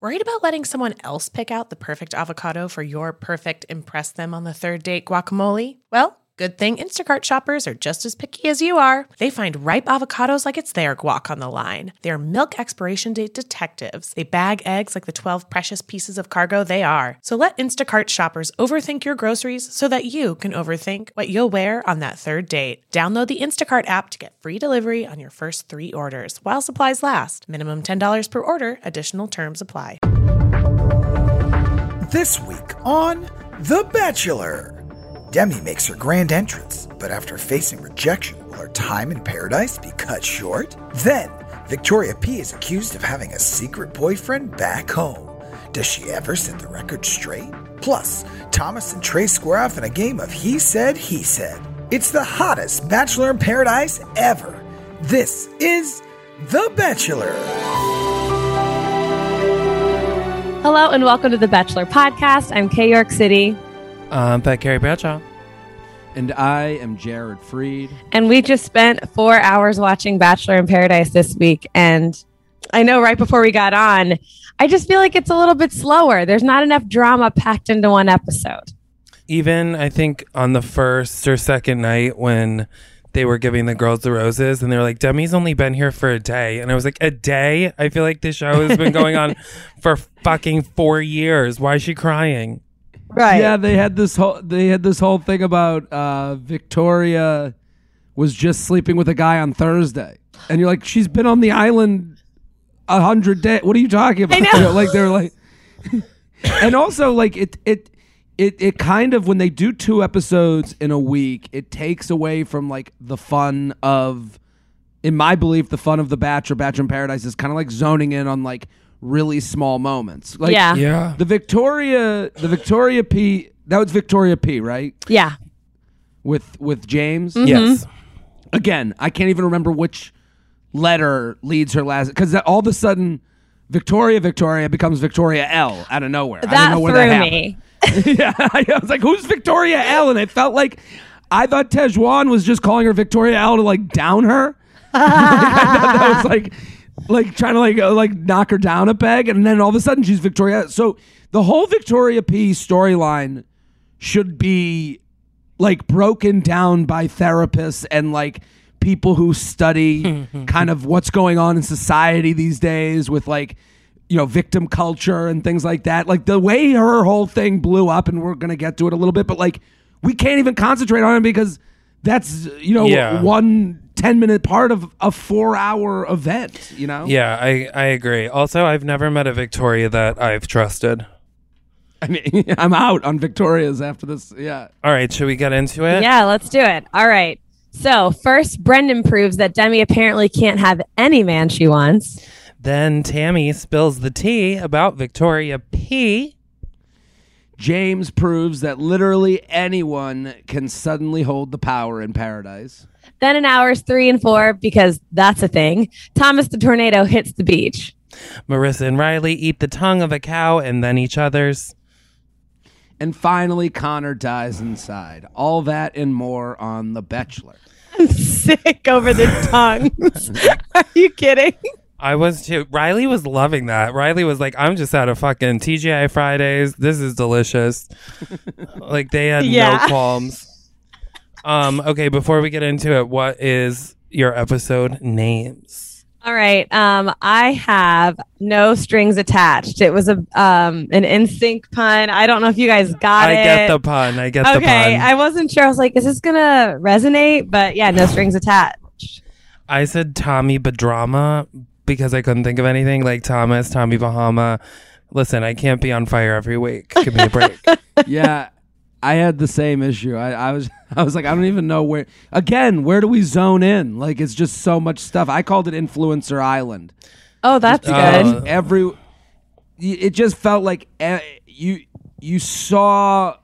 Worried about letting someone else pick out the perfect avocado for your perfect impress them on the third date guacamole? Well, good thing Instacart shoppers are just as picky as you are. They find ripe avocados like it's their guac on the line. They're milk expiration date detectives. They bag eggs like the 12 precious pieces of cargo they are. So let Instacart shoppers overthink your groceries so that you can overthink what you'll wear on that third date. Download the Instacart app to get free delivery on your first 3 orders while supplies last. Minimum $10 per order. Additional terms apply. This week on The Bachelor. Demi makes her grand entrance, but after facing rejection, will her time in paradise be cut short? Then, Victoria P is accused of having a secret boyfriend back home. Does she ever set the record straight? Plus, Thomas and Trey square off in a game of he said, he said. It's the hottest Bachelor in Paradise ever. This is The Bachelor. Hello and welcome to The Bachelor Podcast. I'm Kay York City. Pat Carey Bradshaw. And I am Jared Freed. And we just spent 4 hours watching Bachelor in Paradise this week. And I know right before we got on, I just feel like it's a little bit slower. There's not enough drama packed into one episode. Even, I think, on the first or second night when they were giving the girls the roses and they were like, Demi's only been here for a day. And I was like, a day? I feel like this show has been going on for fucking 4 years. Why is she crying? Right. Yeah, they had this whole thing about Victoria was just sleeping with a guy on Thursday. And you're like, she's been on the island 100 days. What are you talking about? I know. Like they're like and also like it kind of, when they do 2 episodes in a week, it takes away from like the fun of, in my belief, the fun of The Bachelor in Paradise is kind of like zoning in on like really small moments. Like Yeah. the Victoria P, that was Victoria P, right? Yeah. With James? Mm-hmm. Yes. Again, I can't even remember which letter leads her last, because all of a sudden Victoria becomes Victoria L out of nowhere. I don't know where that happened. Me. Yeah, I was like, who's Victoria L? And it felt like, I thought Tejuan was just calling her Victoria L to like down her. I thought that was like trying to like knock her down a peg, and then all of a sudden she's Victoria. So the whole Victoria P storyline should be like broken down by therapists and like people who study kind of what's going on in society these days with like, you know, victim culture and things like that. Like the way her whole thing blew up, and we're gonna get to it a little bit, but like we can't even concentrate on it because that's, you know, one 10-minute part of a 4-hour event, you know? Yeah, I agree. Also, I've never met a Victoria that I've trusted. I mean, I'm out on Victoria's after this. Yeah. All right, should we get into it? Yeah, let's do it. All right. So first, Brendan proves that Demi apparently can't have any man she wants. Then Tammy spills the tea about Victoria P. James proves that literally anyone can suddenly hold the power in paradise. Then in hours 3 and 4, because that's a thing, Thomas the Tornado hits the beach. Marissa and Riley eat the tongue of a cow and then each other's. And finally, Connor dies inside. All that and more on The Bachelor. I'm sick over the tongues. Are you kidding? I was too. Riley was loving that. Riley was like, I'm just out of fucking TGI Fridays. This is delicious. Like they had no qualms. Okay, before we get into it, what is your episode names? All right. I have No Strings Attached. It was an NSYNC pun. I don't know if you guys got it. I get the pun. Okay, I wasn't sure. I was like, is this gonna resonate? But yeah, No Strings Attached. I said Tommy Badrama because I couldn't think of anything like Thomas, Tommy Bahama. Listen, I can't be on fire every week. Give me a break. Yeah, I had the same issue. I was like, I don't even know where. Again, where do we zone in? Like, it's just so much stuff. I called it Influencer Island. Oh, that's good. It just felt like you saw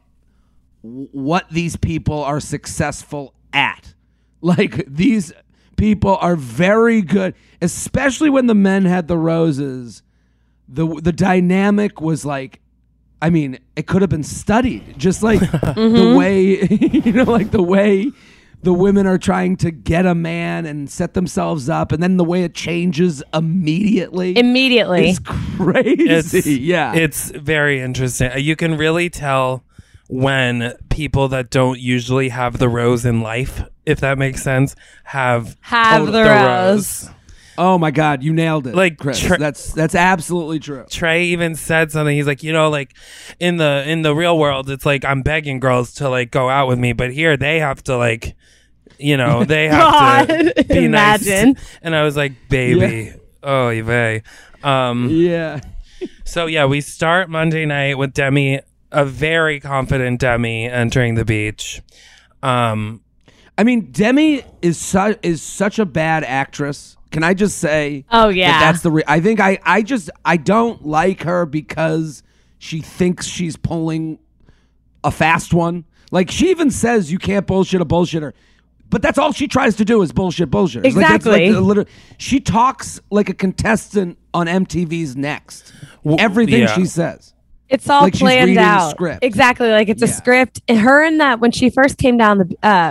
what these people are successful at. Like, these people are very good, especially when the men had the roses. The dynamic was like, I mean, it could have been studied, just like the way, you know, like the way the women are trying to get a man and set themselves up, and then the way it changes immediately. It's crazy. It's very interesting. You can really tell when people that don't usually have the rose in life, if that makes sense, have the rose. Oh my God, you nailed it, like Chris. That's absolutely true. Trey even said something. He's like, like in the real world, it's like I'm begging girls to like go out with me, but here they have to like, they have to be Imagine. nice. And I was like, baby, oh, Yve. Yeah. So yeah, we start Monday night with Demi, a very confident Demi entering the beach. I mean, Demi is such a bad actress. Can I just say? Oh yeah, that's the. I think I don't like her because she thinks she's pulling a fast one. Like she even says you can't bullshit a bullshitter, but that's all she tries to do is bullshit. Exactly. She talks like a contestant on MTV's Next. Everything she says. It's all like planned out. Script. Exactly, like it's a script. And her and that when she first came down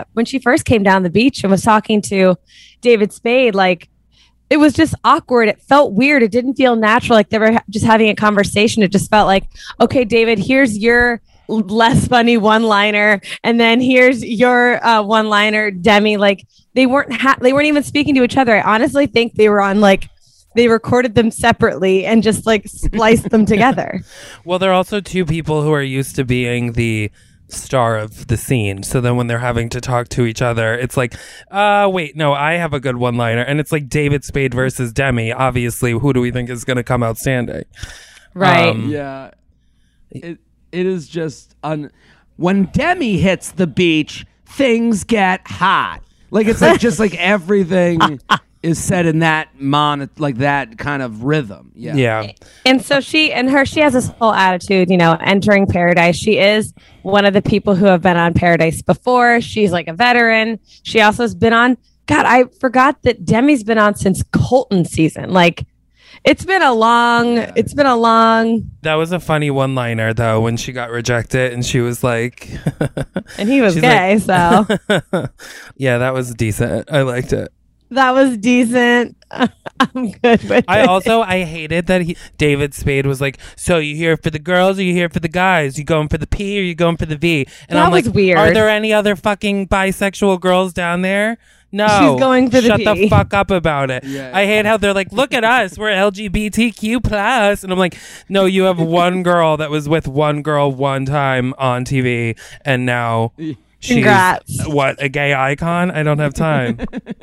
the beach and was talking to David Spade, like it was just awkward. It felt weird. It didn't feel natural. Like they were just having a conversation. It just felt like, okay, David, here's your less funny one-liner, and then here's your one-liner, Demi. Like they weren't even speaking to each other. I honestly think they were on like. They recorded them separately and just like spliced them together. Well, they're also two people who are used to being the star of the scene. So then when they're having to talk to each other, it's like, wait, no, I have a good one-liner. And it's like David Spade versus Demi. Obviously, who do we think is going to come outstanding? Right. Yeah. It is just... when Demi hits the beach, things get hot. Like, it's like just like everything... is said in that that kind of rhythm. Yeah. And so she has this whole attitude, entering Paradise. She is one of the people who have been on Paradise before. She's like a veteran. She also has been on, God, I forgot that Demi's been on since Colton season. Like it's been a long. That was a funny one-liner though, when she got rejected and she was like, and he was gay. So yeah, that was decent. I liked it. That was decent. I'm good with it. I hated that David Spade was like, so you here for the girls or you here for the guys? You going for the P or you going for the V? And I'm like, weird. Are there any other fucking bisexual girls down there? No. She's going for the Shut P. the fuck up about it. Yeah. I hate how they're like, look at us. We're LGBTQ plus. And I'm like, no, you have one girl that was with one girl one time on TV and now... Congrats. What, a gay icon? I don't have time.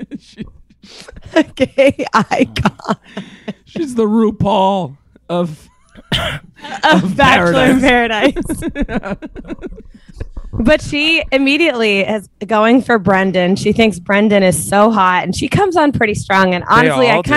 A gay icon. She's the RuPaul of Bachelor in Paradise. But she immediately is going for Brendan. She thinks Brendan is so hot, and she comes on pretty strong. And honestly, I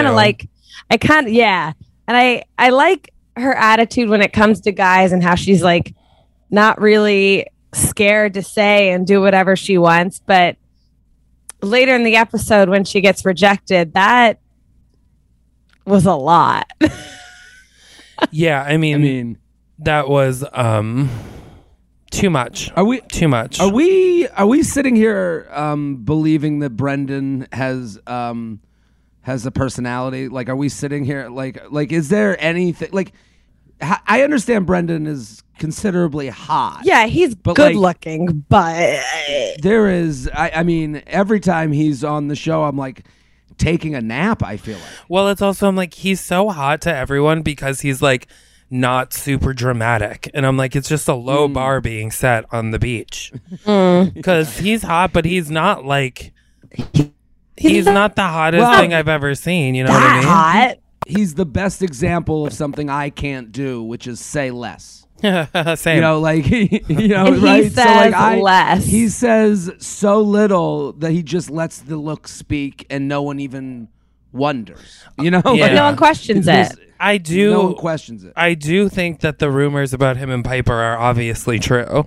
like her attitude when it comes to guys and how she's like not really scared to say and do whatever she wants. But later in the episode when she gets rejected, that was a lot. Yeah, I mean that was too much. Too much? Are we sitting here believing that Brendan has a personality? Like, are we sitting here like is there anything like? I understand Brendan is considerably hot. Yeah, he's good looking, but there is. I mean, every time he's on the show, I'm like taking a nap. I feel like. Well, it's also I'm like he's so hot to everyone because he's like not super dramatic, and I'm like it's just a low bar being set on the beach because he's hot, but he's not like he's not the hottest thing I've ever seen. You know what I mean? Hot. He's the best example of something I can't do, which is say less. Same. You know, like and right? He says less. He says so little that he just lets the look speak, and no one even wonders. You know, but no one questions it. No one questions it. I do think that the rumors about him and Piper are obviously true.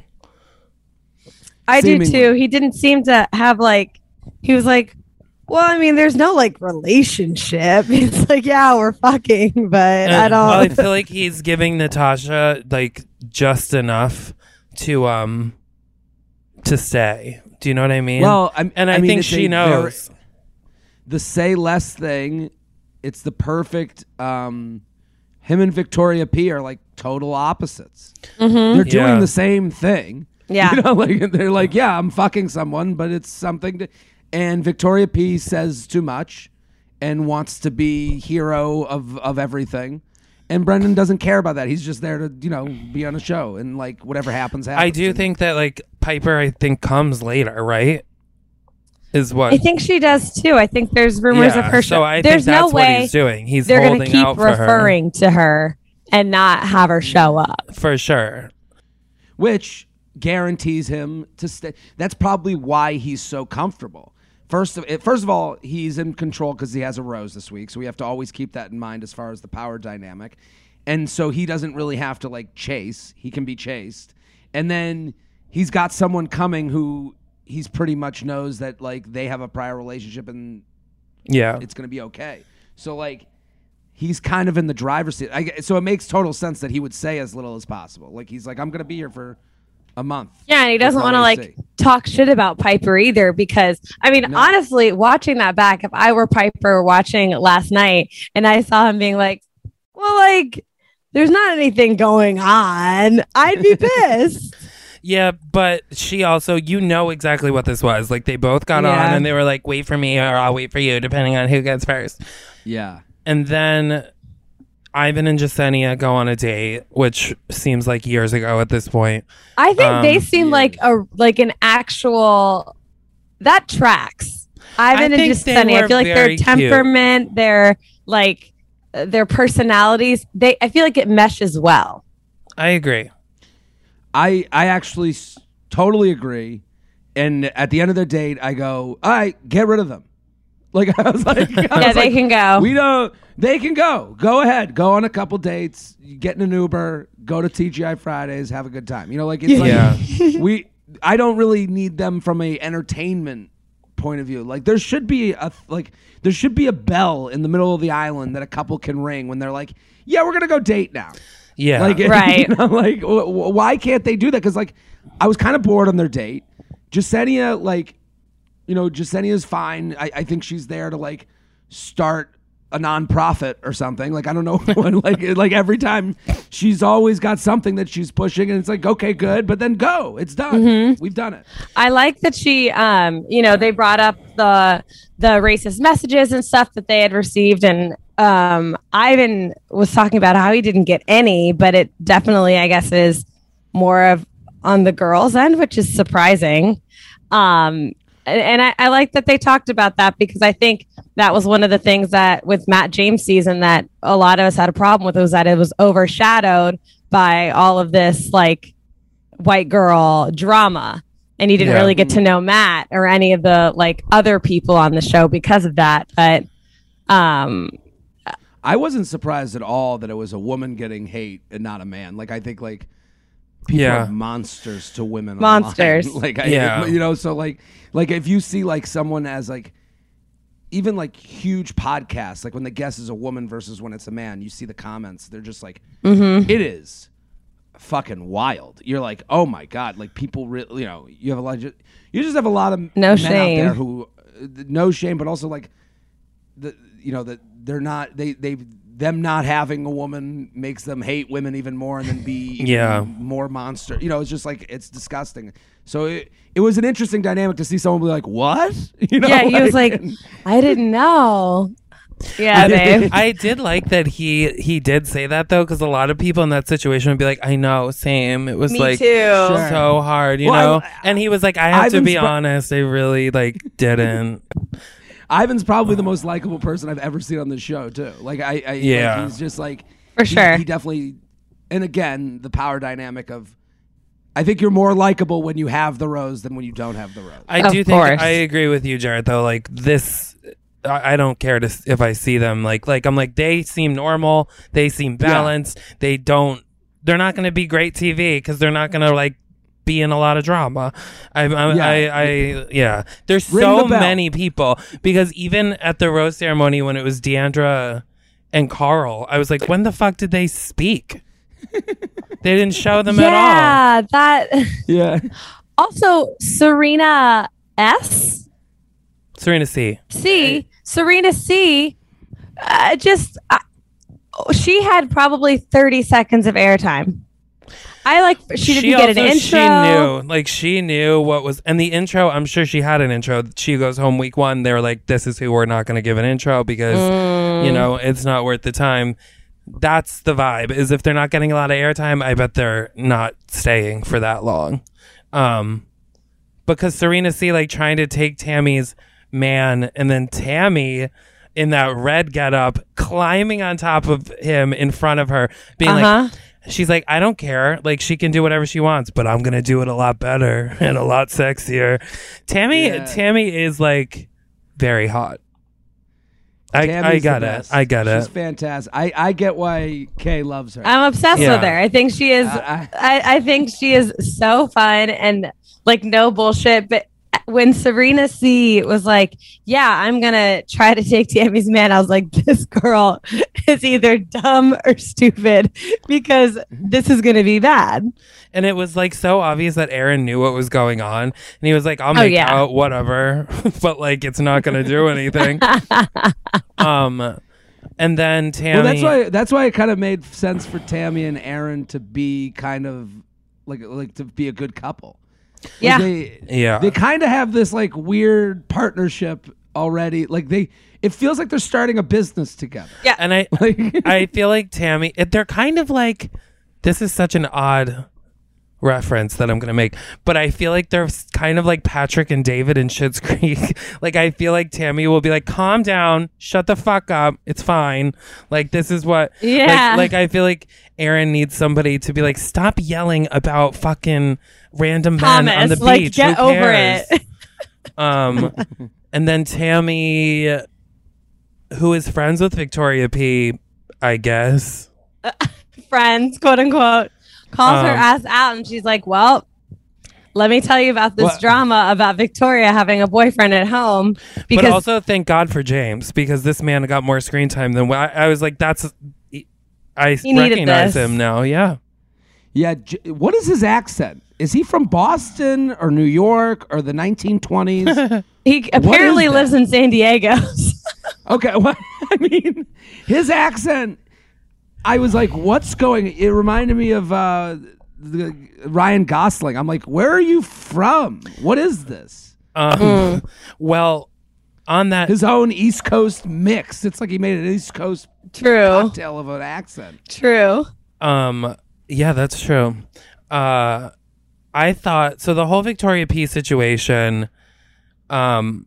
I do too. He didn't seem to have he was like, well, I mean, there's no relationship. It's like, yeah, we're fucking, but I don't. Well, I feel like he's giving Natasha just enough to stay, Do you know what I mean? Well, I mean, think it's she a knows. The say less thing, it's the perfect. Him and Victoria P are like total opposites. They're doing the same thing. Yeah. You know, like they're like, yeah, I'm fucking someone, but it's something to. And Victoria P says too much and wants to be hero of everything. And Brendan doesn't care about that. He's just there to, be on a show and like whatever happens. I do think that like Piper, I think comes later, right? Is what I think she does too. I think there's rumors of her. So I there's think that's no way what he's doing. He's they're going holding to keep out for her. referring to her and not have her show up. For sure. which guarantees him to stay. That's probably why he's so comfortable. First of all, he's in control because he has a rose this week, so we have to always keep that in mind as far as the power dynamic. And so he doesn't really have to like chase. He can be chased. And then he's got someone coming who he's pretty much knows that like they have a prior relationship and it's going to be okay. So like he's kind of in the driver's seat. So it makes total sense that he would say as little as possible. Like he's like, I'm going to be here for a month. Yeah, and he doesn't want to like talk shit about Piper either because I mean, honestly, watching that back, if I were Piper watching last night and I saw him being like, well, like there's not anything going on, I'd be pissed. Yeah, but she also, exactly what this was. Like, they both got on and they were like, wait for me or I'll wait for you, depending on who gets first. Yeah. And then Ivan and Jasenia go on a date, which seems like years ago at this point. I think they seem like an actual... That tracks. Ivan and Jasenia. I feel like their temperament, cute. their like... their personalities, I feel like it meshes well. I agree. I actually totally agree. And at the end of the date, I go, all right, get rid of them. Like, I was like, they can go. They can go. Go ahead. Go on a couple dates. Get in an Uber. Go to TGI Fridays. Have a good time. Like, it's like, I don't really need them from a entertainment point of view. Like, there should be a bell in the middle of the island that a couple can ring when they're like, yeah, we're going to go date now. Yeah. Like, right. Like, why can't they do that? Because, like, I was kind of bored on their date. Jasenia, like, Jasenia's fine. I think she's there to, like, start a nonprofit or something. Like, I don't know when, like every time she's always got something that she's pushing and it's like, okay, good, but then go. It's done. Mm-hmm. We've done it. I like that she, they brought up the racist messages and stuff that they had received. And Ivan was talking about how he didn't get any, but it definitely, I guess, is more of on the girls' end, which is surprising. And I like that they talked about that because I think that was one of the things that with Matt James' season that a lot of us had a problem with, was that it was overshadowed by all of this like white girl drama. And you didn't really get to know Matt or any of the like other people on the show because of that. But I wasn't surprised at all that it was a woman getting hate and not a man. Like, I think like people are monsters to women. Monsters. Online. So like if you see like someone as like even like huge podcasts, like when the guest is a woman versus when it's a man, you see the comments. They're just like, it is fucking wild. You're like, oh my God. Like people really, you have a lot of, you just have a lot of no men shame out there who no shame, but also like that they're not, them not having a woman makes them hate women even more and then be more monster. It's just like, it's disgusting. So it was an interesting dynamic to see someone be like, what? He was like, I didn't know. Yeah, Dave. I did like that he did say that though, because a lot of people in that situation would be like, I know, same. It was Me like too. so hard, you know? And he was like, I have to be honest, I really like didn't. Ivan's probably the most likable person I've ever seen on this show, too. Like, like, he's just like... For sure. He definitely... And again, the power dynamic of... I think you're more likable when you have the rose than when you don't have the rose. I do think... I agree with you, Jared, though. Like, this... I don't care if I see them. Like I'm like, they seem normal. They seem balanced. They don't... They're not going to be great TV because they're not going to, like, be in a lot of drama. There's so many people, because even at the rose ceremony when it was Deandra and Carl, I was like, when the fuck did they speak? They didn't show them at all. Yeah. Also, Serena S. Serena C. Serena C. She had probably 30 seconds of airtime. She didn't get an intro. She knew what was, and the intro, I'm sure she had an intro. She goes home week 1. They were like, this is who we're not going to give an intro because, it's not worth the time. That's the vibe, is if they're not getting a lot of airtime, I bet they're not staying for that long. Because Serena C, trying to take Tammy's man, and then Tammy in that red getup climbing on top of him in front of her, being she's like, I don't care. She can do whatever she wants, but I'm gonna do it a lot better and a lot sexier. Tammy is very hot. I got it. She's fantastic. I get why Kay loves her. I'm obsessed with her. I think she is. I think she is so fun and no bullshit. But when Serena C was like, "Yeah, I'm gonna try to take Tammy's man," I was like, "This girl is either dumb or stupid because this is gonna be bad." And it was so obvious that Aaron knew what was going on, and he was like, "I'll make out, whatever," but it's not gonna do anything. And then Tammy. Well, that's why it kind of made sense for Tammy and Aaron to be kind of to be a good couple. Yeah. They kind of have this weird partnership already. It feels like they're starting a business together. Yeah. And I feel like Tammy, they're kind of this is such an odd reference that I'm going to make, but I feel like they're kind of like Patrick and David in Schitt's Creek. I feel like Tammy will be like, calm down, shut the fuck up, it's fine. This is what, I feel like Aaron needs somebody to be stop yelling about fucking random men on the beach. Get over it. And then Tammy, who is friends with Victoria P, I guess. Friends, quote unquote. Calls her ass out, and she's like, well, let me tell you about this drama about Victoria having a boyfriend at home. But also, thank God for James, because this man got more screen time than I was like, I recognize him now. Yeah. Yeah. What is his accent? Is he from Boston or New York or the 1920s? He apparently lives in San Diego. Okay. Well, his accent, I was like, what's going? It reminded me of the Ryan Gosling. I'm like, where are you from? What is this? Well, on that, his own East Coast mix. It's like he made an East Coast cocktail of an accent. True. Yeah, that's true. I thought so. The whole Victoria P situation. I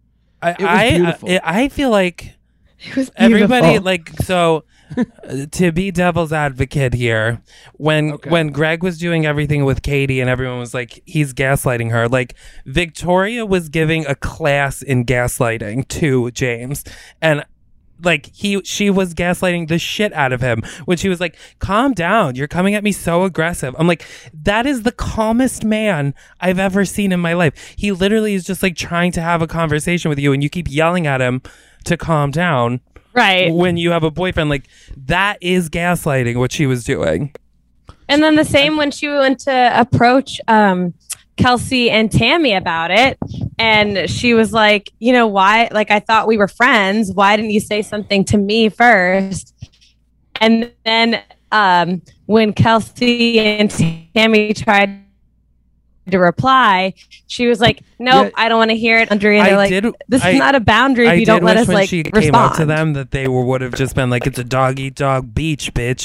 feel like it was everybody so. To be devil's advocate here, when Greg was doing everything with Katie and everyone was like, he's gaslighting her, Victoria was giving a class in gaslighting to James, and she was gaslighting the shit out of him when she was like, calm down, you're coming at me so aggressive. I'm like, that is the calmest man I've ever seen in my life. He literally is just trying to have a conversation with you and you keep yelling at him to calm down. Right. When you have a boyfriend, that is gaslighting what she was doing. And then the same when she went to approach Kelsey and Tammy about it. And she was like, why? I thought we were friends. Why didn't you say something to me first? And then when Kelsey and Tammy tried to reply, she was like, nope, I don't want to hear it. Andrea, this is not a boundary if you don't let us when she respond. Came out to them that they would have just been like, it's a dog eat dog beach, bitch.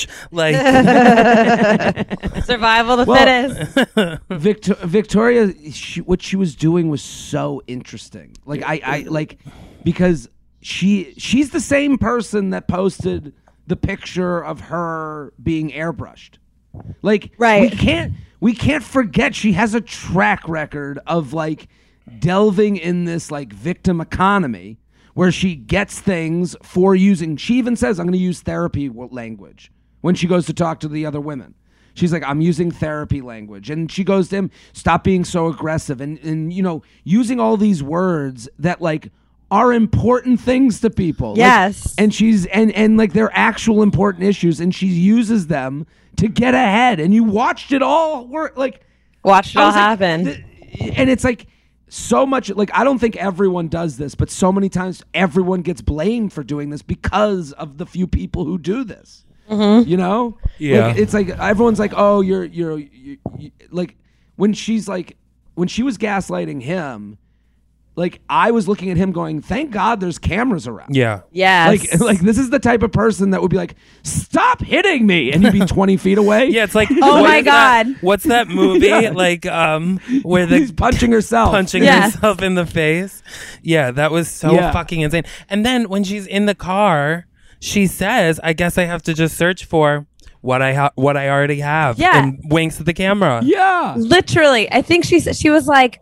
Survival the fittest. Victoria, what she was doing was so interesting. Because she's the same person that posted the picture of her being airbrushed. Right. We can't forget she has a track record of delving in this victim economy where she gets things for using. She even says, I'm going to use therapy language when she goes to talk to the other women. She's like, I'm using therapy language. And she goes to him, stop being so aggressive. And using all these words that are important things to people. Yes. And she's, and they're actual important issues. And she uses them to get ahead, and you watched it all work. Watched it all happen. and it's like so much, like, I don't think everyone does this, but so many times everyone gets blamed for doing this because of the few people who do this. You know? Yeah. Like, it's like everyone's like, oh, you're like, when she was gaslighting him, like, I was looking at him going, thank God there's cameras around. Yeah. Yes. Like this is the type of person that would be like, stop hitting me, and you'd be 20 feet away. Yeah, it's like, Oh my God. What's that movie? Like, where He's punching herself. herself in the face. Yeah, that was so Yeah. fucking insane. And then when she's in the car, she says, "I guess I have to just search for what I already have." Yeah. and winks at the camera. Yeah. Literally, I think she was like,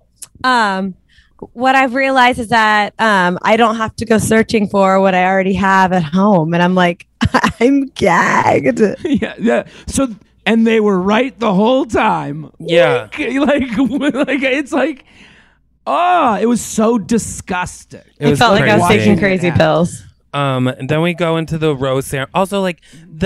what I've realized is that I don't have to go searching for what I already have at home. And I'm like, I'm gagged. Yeah. So, and they were right the whole time. Yeah. Like it's like, oh, it was so disgusting. It I was felt like I was crazy. taking crazy pills. And then we go into the rose ceremony. Also, like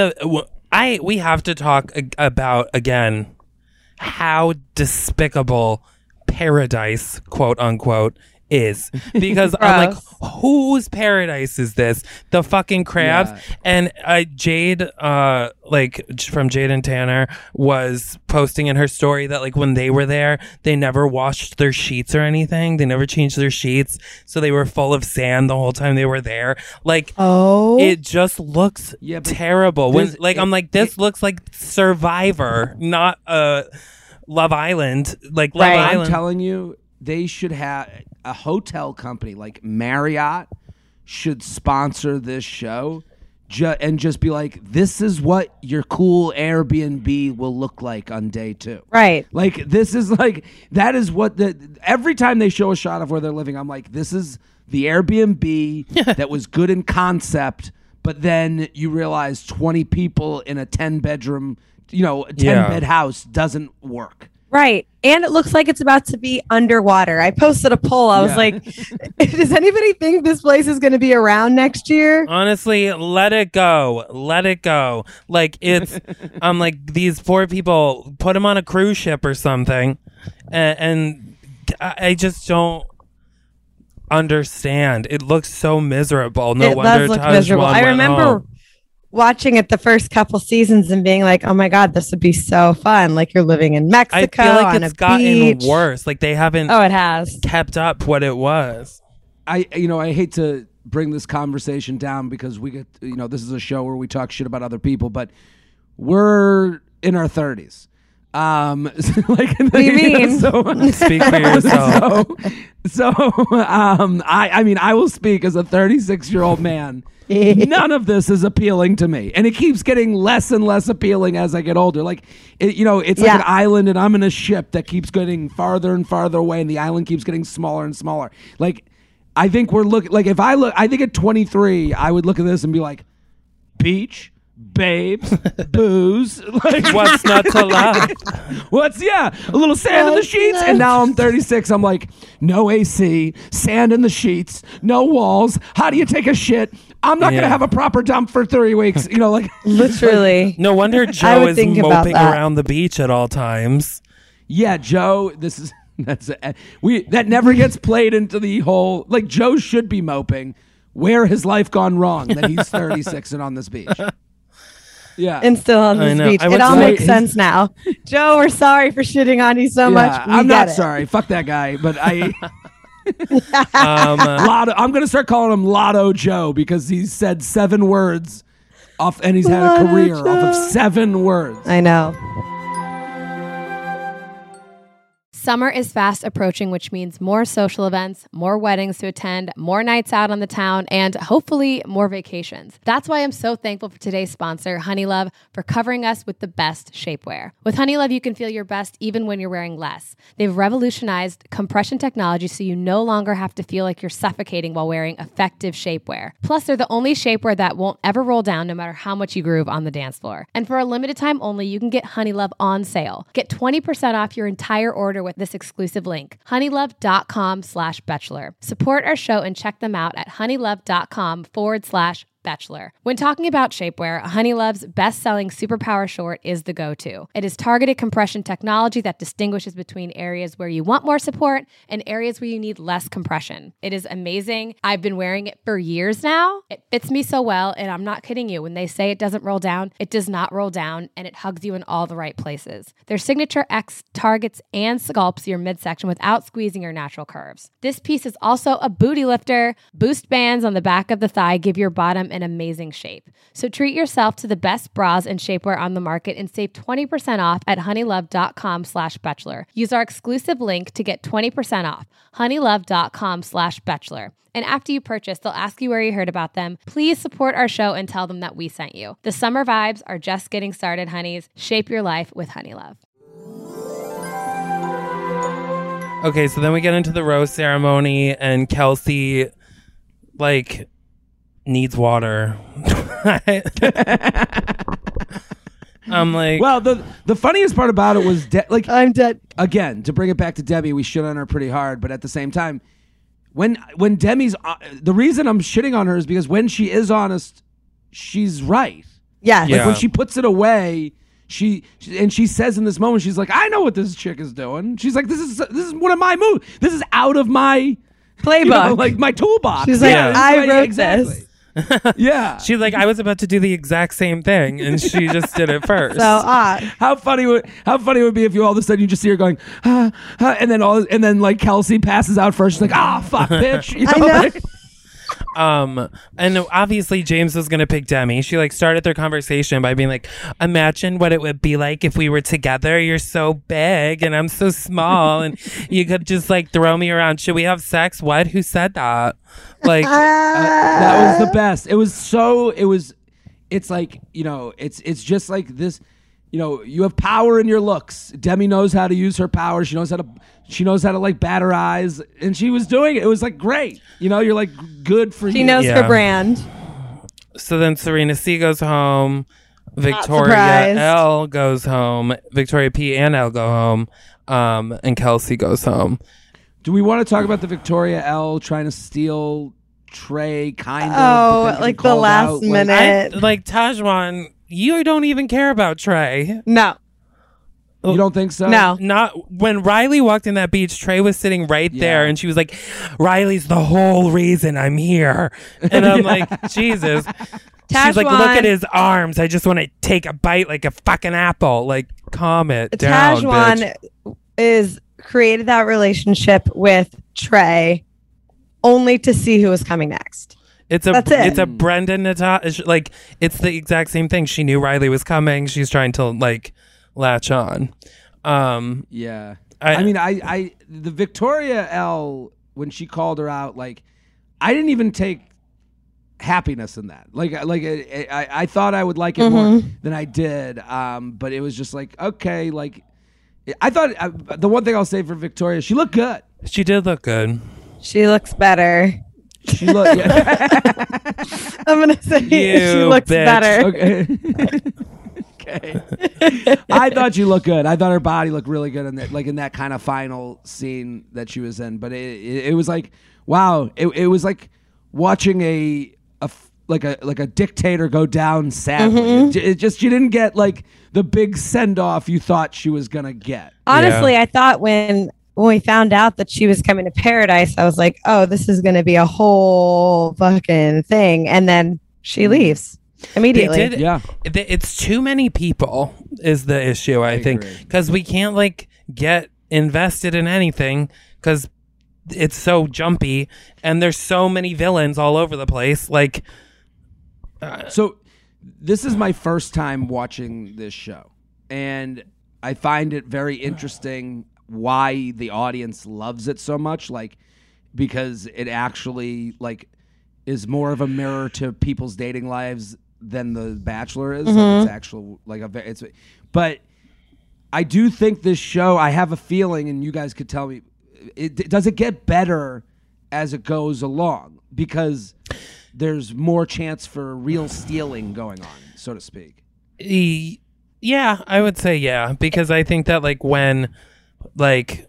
we have to talk about again how despicable Paradise, quote unquote, is, because I'm like, whose paradise is this? The fucking crabs. Yeah. And Jade, like from Jade and Tanner, was posting in her story that like when they were there, they never washed their sheets or anything. They never changed their sheets, so they were full of sand the whole time they were there. Like, it just looks terrible. When I'm like, this looks like Survivor, not Love Island. Like Love Island. I'm telling you, they should have a hotel company like Marriott should sponsor this show and just be like, this is what your cool Airbnb will look like on day 2. Right. Like, this is like, that is what every time they show a shot of where they're living, I'm like, this is the Airbnb that was good in concept, but then you realize 20 people in a 10-bedroom, 10-bed house doesn't work. Right. And it looks like it's about to be underwater. I posted a poll. I was like, does anybody think this place is going to be around next year? Honestly, let it go. Let it go. Like, it's, I'm like, these poor people, put them on a cruise ship or something. And I just don't understand. It looks so miserable. No It wonder does look Taj miserable. Wan I went remember home. watching it the first couple seasons and being like, oh my God, this would be so fun. Like, you're living in Mexico I feel like on it's a gotten beach. worse. Like, they haven't Oh, it has. kept up what it was. I hate to bring this conversation down because we get, this is a show where we talk shit about other people, but we're in our 30s. Like, what do you mean? Speak for yourself. I will speak as a 36-year-old man. None of this is appealing to me, and it keeps getting less and less appealing as I get older. Like, it's like an island, and I'm in a ship that keeps getting farther and farther away, and the island keeps getting smaller and smaller. Like, I think we're looking. Like, I think at 23, I would look at this and be like, beach, babes, booze. Like, What's not to love? a little sand in the sheets. And now I'm 36. I'm like, no AC, sand in the sheets, no walls. How do you take a shit? I'm not going to have a proper dump for 3 weeks. Like, Literally. No wonder Joe is moping around the beach at all times. Yeah, Joe, that never gets played into the whole, like, Joe should be moping. Where has life gone wrong that he's 36 and on this beach? Yeah. And still on this beach. It all makes sense now. Joe, we're sorry for shitting on you so much. I'm not sorry. Fuck that guy. But Lotto, I'm going to start calling him Lotto Joe because he said 7 words off, and he's had a career off of 7 words. I know. Summer is fast approaching, which means more social events, more weddings to attend, more nights out on the town, and hopefully more vacations. That's why I'm so thankful for today's sponsor, Honeylove, for covering us with the best shapewear. With Honeylove, you can feel your best even when you're wearing less. They've revolutionized compression technology so you no longer have to feel like you're suffocating while wearing effective shapewear. Plus, they're the only shapewear that won't ever roll down no matter how much you groove on the dance floor. And for a limited time only, you can get Honeylove on sale. Get 20% off your entire order with this exclusive link, honeylove.com/bachelor. Support our show and check them out at honeylove.com/bachelor. Bachelor. When talking about shapewear, Honeylove's best-selling Superpower Short is the go-to. It is targeted compression technology that distinguishes between areas where you want more support and areas where you need less compression. It is amazing. I've been wearing it for years now. It fits me so well, and I'm not kidding you. When they say it doesn't roll down, it does not roll down, and it hugs you in all the right places. Their Signature X targets and sculpts your midsection without squeezing your natural curves. This piece is also a booty lifter. Boost bands on the back of the thigh give your bottom an amazing shape. So treat yourself to the best bras and shapewear on the market and save 20% off at honeylove.com/bachelor. Use our exclusive link to get 20% off, honeylove.com/bachelor. And after you purchase, they'll ask you where you heard about them. Please support our show and tell them that we sent you. The summer vibes are just getting started, honeys. Shape your life with Honeylove. Okay, so then we get into the rose ceremony, and Kelsey, like, needs water. I'm like, Well, the funniest part about it was I'm dead. Again, to bring it back to Debbie, we shit on her pretty hard, but at the same time, when Demi's the reason I'm shitting on her is because when she is honest, she's right. Yes. Like when she puts it away, she says in this moment, she's like, I know what this chick is doing. She's like, this is one of my moves. This is out of my Playbook. like my toolbox. She's like, Yeah. I wrote exactly. this. Yeah. she's like, I was about to do the exact same thing, and she just did it first. So odd. How funny would it be if you all of a sudden you just see her going, and then like Kelsey passes out first. She's like, fuck, bitch. You know? I know. Like, And obviously James was gonna pick Demi. She like started their conversation by being like, imagine what it would be like if we were together. You're so big and I'm so small, and you could just like throw me around. Should we have sex? What? Who said that? Like, that was the best. It's like, it's just like this, you have power in your looks. Demi knows how to use her power. She knows how to like bat her eyes, and she was doing it. It was like great. You're like, good for you. She knows her brand. so then Serena C goes home. Victoria surprised. L goes home. Victoria P and L go home. And Kelsey goes home. Do we want to talk about the Victoria L trying to steal Trey kind of? Oh, but then getting like the called last out? minute. Like Tajwan, you don't even care about Trey. No. You don't think so? No. Not when Riley walked in that beach, Trey was sitting right there, and she was like, Riley's the whole reason I'm here. And I'm like, Jesus. She's like, look at his arms. I just want to take a bite like a fucking apple. Like, calm it down, bitch. is created that relationship with Trey only to see who was coming next. That's it. It's a Brendan Natasha. Like, it's the exact same thing. She knew Riley was coming. She's trying to like latch on. Yeah. I the Victoria L, when she called her out, like, I didn't even take happiness in that. I thought I would like it more than I did. But it was just like, okay, like, I thought the one thing I'll say for Victoria, she looked good. She did look good. She looks better. She looked. Yeah. I'm gonna say she looks bitch. better. Okay. I thought she looked good. I thought her body looked really good in that kind of final scene that she was in. But it was like, wow. It was like watching a dictator go down sadly. It just, she didn't get like the big send off you thought she was gonna get. Honestly, I thought when we found out that she was coming to Paradise, I was like, oh, this is going to be a whole fucking thing. And then she leaves immediately. It's too many people is the issue, I think. Because we can't like get invested in anything because it's so jumpy and there's so many villains all over the place. Like, so this is my first time watching this show. And I find it very interesting why the audience loves it so much, like, because it actually like is more of a mirror to people's dating lives than The Bachelor is. Like, it's actual like but I do think this show, I have a feeling, and you guys could tell me, does it get better as it goes along because there's more chance for real stealing going on, so to speak? Yeah, I would say yeah, because I think that like when like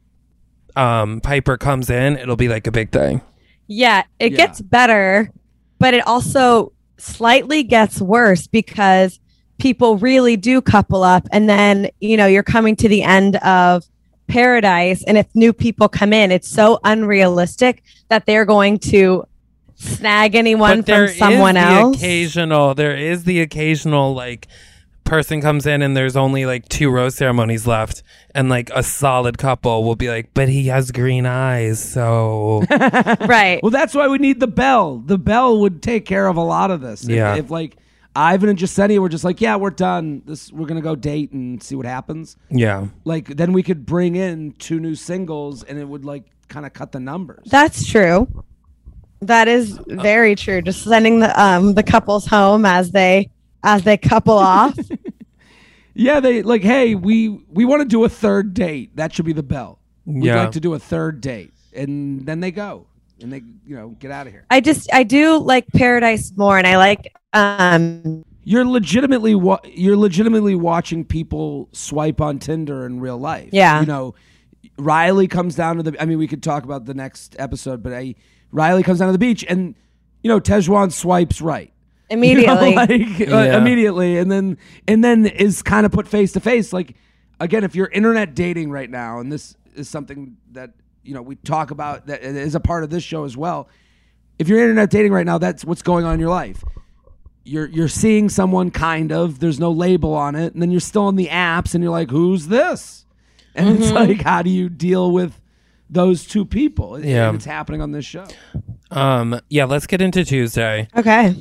Piper comes in, it'll be like a big thing. Yeah, it gets better, but it also slightly gets worse because people really do couple up, and then you're coming to the end of Paradise, and if new people come in, it's so unrealistic that they're going to snag anyone from someone else. There is the occasional like person comes in and there's only like 2 rose ceremonies left, and like a solid couple will be like, but he has green eyes, so right. Well, that's why we need the bell. The bell would take care of a lot of this. Yeah. If like Ivan and Jasenia were just like, yeah, we're done. We're gonna go date and see what happens. Yeah. Like then we could bring in 2 new singles, and it would like kind of cut the numbers. That's true. That is very true. Just sending the couples home as they couple off. Yeah, they like, hey, we want to do a 3rd date. That should be the bell. We'd like to do a 3rd date, and then they go and they get out of here. I do like Paradise more, and I like You're legitimately watching people swipe on Tinder in real life. Yeah. Riley comes down to we could talk about the next episode, but Riley comes down to the beach, and Tejuan swipes right immediately. Immediately, and then is kind of put face to face. Like, again, if you're internet dating right now, and this is something that we talk about that is a part of this show as well. If you're internet dating right now, that's what's going on in your life. You're seeing someone kind of, there's no label on it, and then you're still on the apps, and you're like, who's this? And it's like, how do you deal with those 2 people? And it's happening on this show. Let's get into Tuesday. Okay.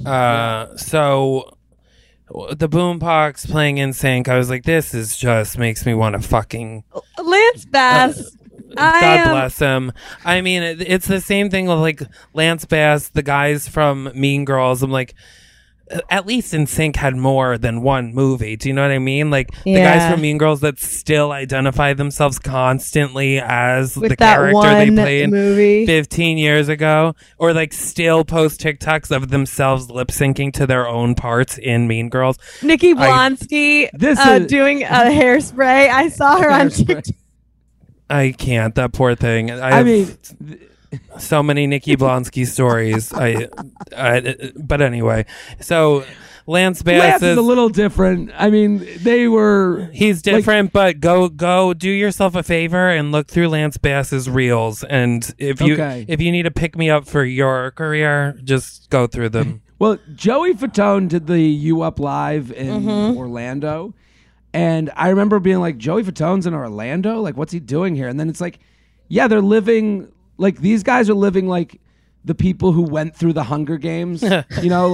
So the boombox playing in sync, I was like, this is just makes me want to fucking Lance Bass. God bless him. I mean, it's the same thing with like Lance Bass, the guys from Mean Girls. I'm like, at least NSYNC had more than one movie. Do you know what I mean? Like the guys from Mean Girls that still identify themselves constantly as the character they played movie 15 years ago, or like still post TikToks of themselves lip syncing to their own parts in Mean Girls. Nikki Blonsky doing a hairspray. I saw her on TikTok. I can't. That poor thing. So many Nikki Blonsky stories. But anyway, so Lance Bass is a little different. I mean, he's different, but go do yourself a favor and look through Lance Bass's reels, and if you need to pick me up for your career, just go through them. Well, Joey Fatone did the You Up Live in Orlando, and I remember being like, Joey Fatone's in Orlando? Like, what's he doing here? And then it's like, yeah, they're living. Like, these guys are living like the people who went through the Hunger Games. They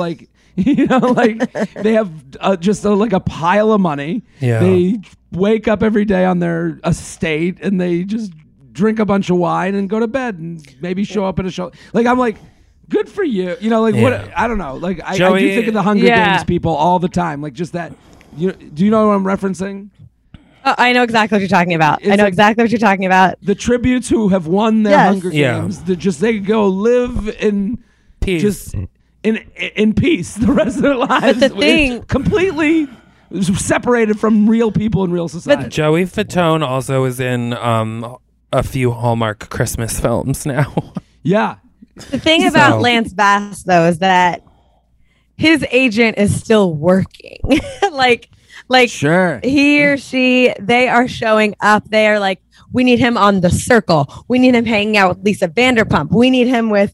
have just a pile of money. Yeah. They wake up every day on their estate and they just drink a bunch of wine and go to bed and maybe show up at a show. Like, I'm like, good for you. What? I don't know. Like, I do think of the Hunger Games people all the time. Like, just that. Do you know what I'm referencing? Oh, I know exactly what you're talking about. Exactly what you're talking about. The tributes who have won their Hunger Games, they go live in peace, just in peace the rest of their lives. But the thing, completely separated from real people in real society. But Joey Fatone also is in a few Hallmark Christmas films now. Yeah. The thing about Lance Bass, though, is that his agent is still working. Like sure. He or she, they are showing up. They are like, we need him on The Circle. We need him hanging out with Lisa Vanderpump. We need him on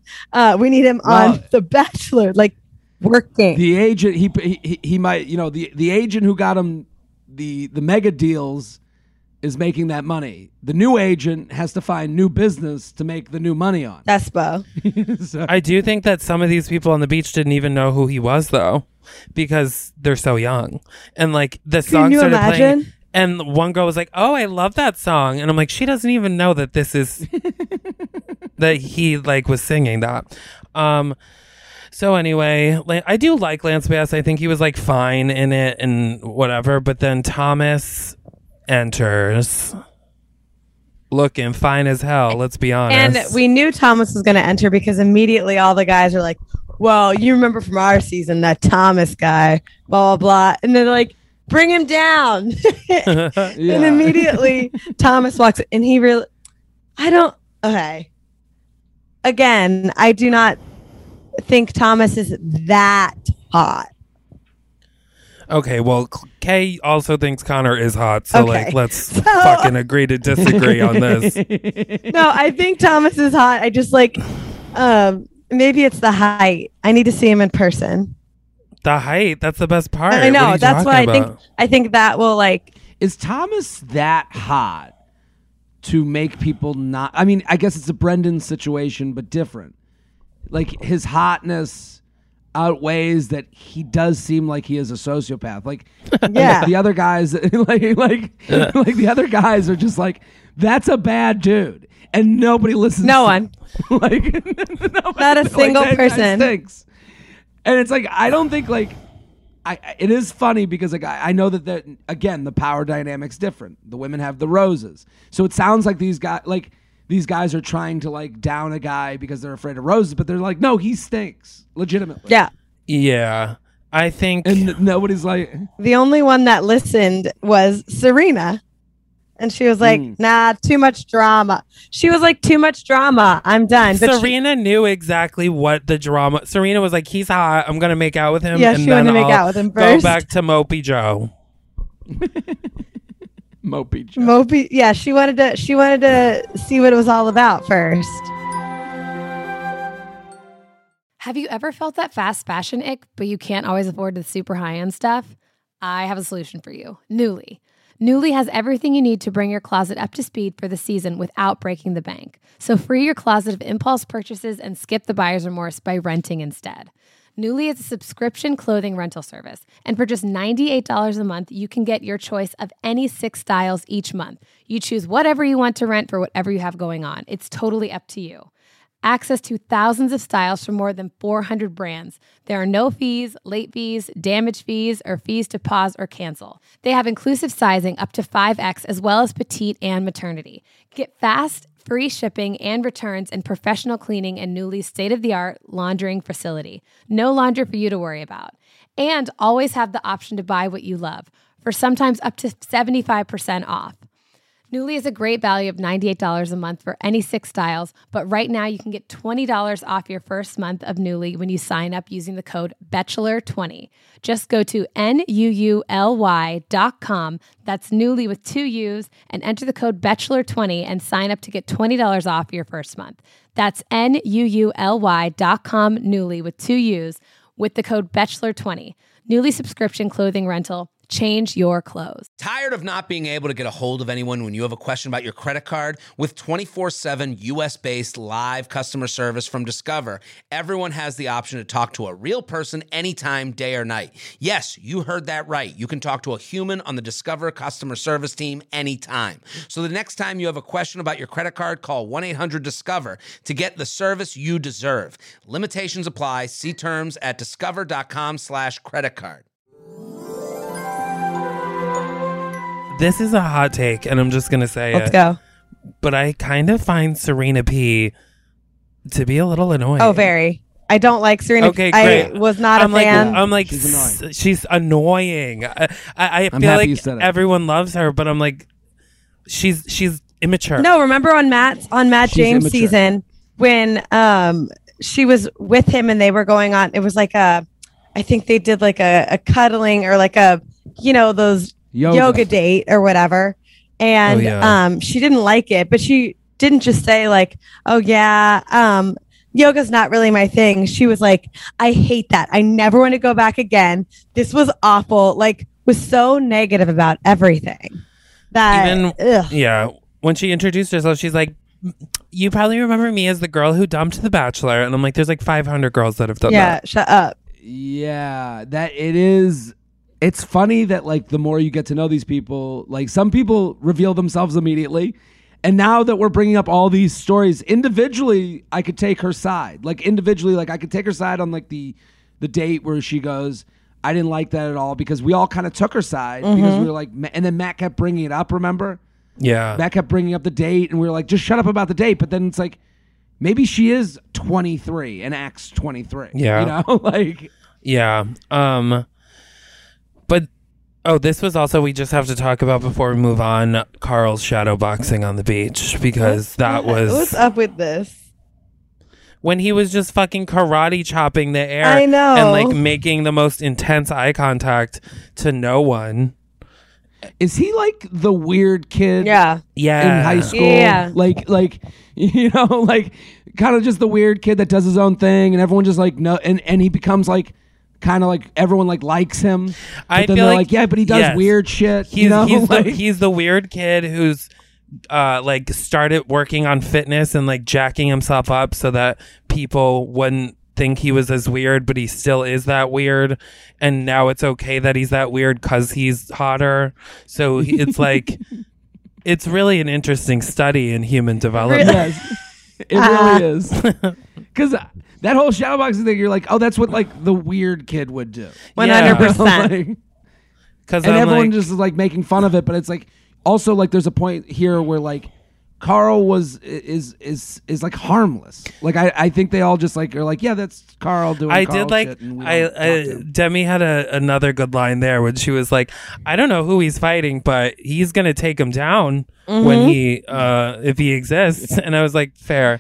The Bachelor. Like, working. The agent, he might, the agent who got him the mega deals is making that money. The new agent has to find new business to make the new money on. Despo. So. I do think that some of these people on the beach didn't even know who he was, though, because they're so young. And like the song started playing, and one girl was like, "Oh, I love that song," and I'm like, she doesn't even know that this is that he like was singing that. So anyway, I do like Lance Bass. I think he was like fine in it and whatever. But then Thomas enters looking fine as hell, let's be honest. And we knew Thomas was going to enter because immediately all the guys are like, well, you remember from our season that Thomas guy, blah, blah, blah. And they're like, bring him down. And immediately Thomas walks in, and he really, Again, I do not think Thomas is that hot. Okay, well, Kay also thinks Connor is hot, so Okay. let's fucking agree to disagree on this. No, I think Thomas is hot. I just like, maybe it's the height. I need to see him in person. The height, that's the best part. I know. What are you That's talking why about? I think that will like. Is Thomas that hot to make people not? I mean, I guess it's a Brendan situation, but different. Like his hotness outweighs that he does seem like he is a sociopath. Like, Yeah. the other guys, like the other guys are just like, that's a bad dude, and nobody listens. No to one. like Not a single that guy person. stinks. And it's like, I don't think like. It is funny because like I know that again the power dynamic's different. The women have the roses, so it sounds like these guys are trying to like down a guy because they're afraid of roses, but they're like, no, he stinks legitimately. Yeah. Yeah, I think. And nobody's like, The only one that listened was Serena. And she was like, nah, too much drama. She was like, too much drama. I'm done. But Serena knew exactly what the drama. Serena was like, he's hot. I'm gonna make out with him. Yeah, and she then wanted to make I'll out with him Go first. back to Mopey Joe. Mopey Joe. Mopey, yeah, she wanted to see what it was all about first. Have you ever felt that fast fashion ick, but you can't always afford the super high-end stuff? I have a solution for you. Nuuly. Nuuly has everything you need to bring your closet up to speed for the season without breaking the bank. So free your closet of impulse purchases and skip the buyer's remorse by renting instead. Nuuly is a subscription clothing rental service, and for just $98 a month, you can get your choice of any 6 styles each month. You choose whatever you want to rent for whatever you have going on. It's totally up to you. Access to thousands of styles from more than 400 brands. There are no fees, late fees, damage fees, or fees to pause or cancel. They have inclusive sizing up to 5X as well as petite and maternity. Get fast, free shipping and returns and professional cleaning in Nuuly's state-of-the-art laundering facility. No laundry for you to worry about. And always have the option to buy what you love for sometimes up to 75% off. Nuuly is a great value of $98 a month for any 6 styles, but right now you can get $20 off your first month of Nuuly when you sign up using the code BACHELOR20. Just go to NUULY.com, that's Nuuly with 2 U's, and enter the code BACHELOR20 and sign up to get $20 off your first month. That's NUULY.com, Nuuly with 2 U's, with the code BACHELOR20. Nuuly subscription clothing rental. Change your clothes. Tired of not being able to get a hold of anyone when you have a question about your credit card? With 24/7 US-based live customer service from Discover, everyone has the option to talk to a real person anytime, day or night. Yes, you heard that right. You can talk to a human on the Discover customer service team anytime. So the next time you have a question about your credit card, call 1-800-DISCOVER to get the service you deserve. Limitations apply. See terms at discover.com/creditcard. This is a hot take, and I'm just gonna say Let's it. go. But I kind of find Serena P to be a little annoying. Oh, very. I don't like Serena. Okay, great. I was not a fan. I'm like, She's she's annoying. I I'm feel happy you like said it. everyone loves her, but I'm like, she's immature. No, remember on Matt She's James' immature. season when she was with him and they were going on. It was like I think they did like a cuddling or like a those yoga date or whatever. And Oh, yeah. she didn't like it, but she didn't just say like, oh yeah, yoga's not really my thing. She was like, I hate that. I never want to go back again. This was awful. Like, was so negative about everything that ugh. Yeah, when she introduced herself, she's like, you probably remember me as the girl who dumped The Bachelor. And I'm like, there's like 500 girls that have done Yeah, that. shut up. Yeah, that it is. It's funny that like the more you get to know these people, like some people reveal themselves immediately. And now that we're bringing up all these stories individually, I could take her side. Like individually, like I could take her side on like the date where she goes, I didn't like that at all, because we all kind of took her side because we were like, and then Matt kept bringing it up. Remember? Yeah. Matt kept bringing up the date, and we were like, just shut up about the date. But then it's like, maybe she is 23 and acts 23. Yeah. Like. Yeah. But this was also, we just have to talk about before we move on, Carl's shadow boxing on the beach, because that was What's up with this? when he was just fucking karate chopping the air. I know. And like making the most intense eye contact to no one. Is he like the weird kid? Yeah. Yeah. In high school, Yeah. like you know, like kind of just the weird kid that does his own thing, and everyone just like no, and he becomes like kind of like everyone like likes him. But I then feel they're like- yeah, but he does yes. weird shit. He's, you know, he's the weird kid who's like started working on fitness and like jacking himself up so that people wouldn't think he was as weird, but he still is that weird. And now it's okay that he's that weird because he's hotter. So it's like, it's really an interesting study in human development. yes, it really is. Because that whole shadowboxing thing, you're like, oh, that's what like the weird kid would do. 100%. Like, Because and everyone like, just is like making fun of it, but it's like also like there's a point here where like Carl is like harmless. Like I think they all just like are like, yeah, that's Carl doing. I Carl did like shit and we don't talk to him. Demi had another good line there when she was like, I don't know who he's fighting, but he's gonna take him down when he if he exists. And I was like, fair.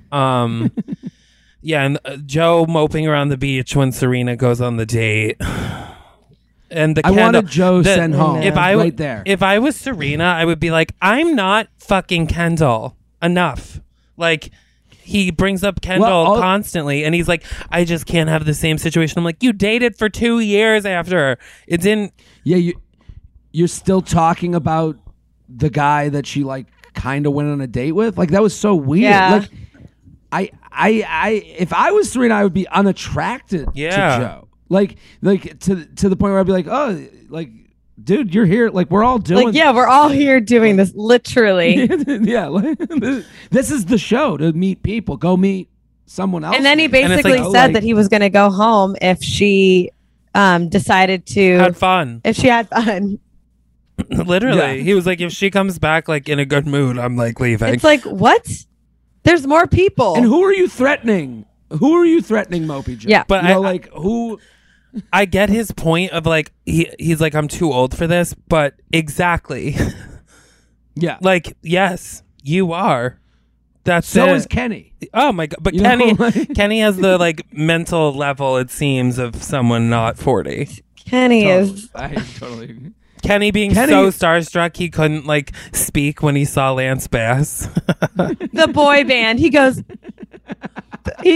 Yeah, and Joe moping around the beach when Serena goes on the date. And the I candle, wanted Joe sent home right there. If I was Serena, I would be like, I'm not fucking Kendall enough. Like, he brings up Kendall constantly, and he's like, I just can't have the same situation. I'm like, you dated for 2 years after. It didn't. Yeah, you're still talking about the guy that she like kind of went on a date with. Like that was so weird. Yeah. Like I if I was Serena, I would be unattracted to Joe. Like to the point where I'd be like, oh, like, dude, you're here. Like we're all doing. Like, yeah, we're all here doing this, literally. yeah, like, this is the show to meet people. Go meet someone else. And then he And it's basically like, said that he was going to go home if she decided to Had fun. if she had fun. Literally. Yeah. He was like, if she comes back like in a good mood, I'm like leaving. It's like, what? There's more people. And who are you threatening? Who are you threatening, Mopey Joe? Yeah. But You know, I- like who? I get his point of like he's like, I'm too old for this, but exactly. Yeah. Like, yes, you are. That's So it. is Kenny. Oh my god! But You know, Kenny, like- Kenny has the like mental level, it seems, of someone not 40. Kenny is. I totally. Kenny being Kenny- so starstruck he couldn't like speak when he saw Lance Bass. The boy band. He goes. He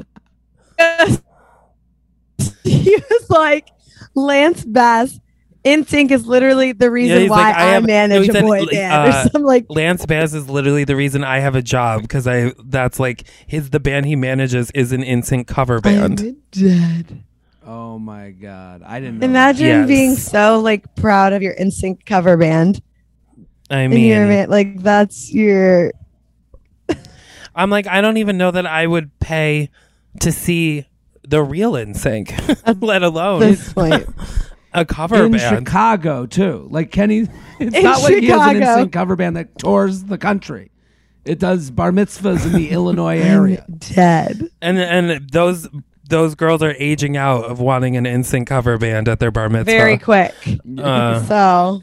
was like, Lance Bass. NSYNC is literally the reason he's why like, I manage he a said, boy band. Or some like. Lance Bass is literally the reason I have a job because that's like the band he manages is an NSYNC cover band. I'm dead. Oh my god! I didn't know. Imagine Yes. being so like proud of your NSYNC cover band. I And you're mean, like that's your. I'm like, I don't even know that I would pay to see the real NSYNC, let alone This point. a cover in band. Chicago too. Like Kenny, it's In not like he has an Chicago. NSYNC cover band that tours the country. It does bar mitzvahs in the Illinois area. Dead. And those girls are aging out of wanting an NSYNC cover band at their bar mitzvah. Very quick. Uh, So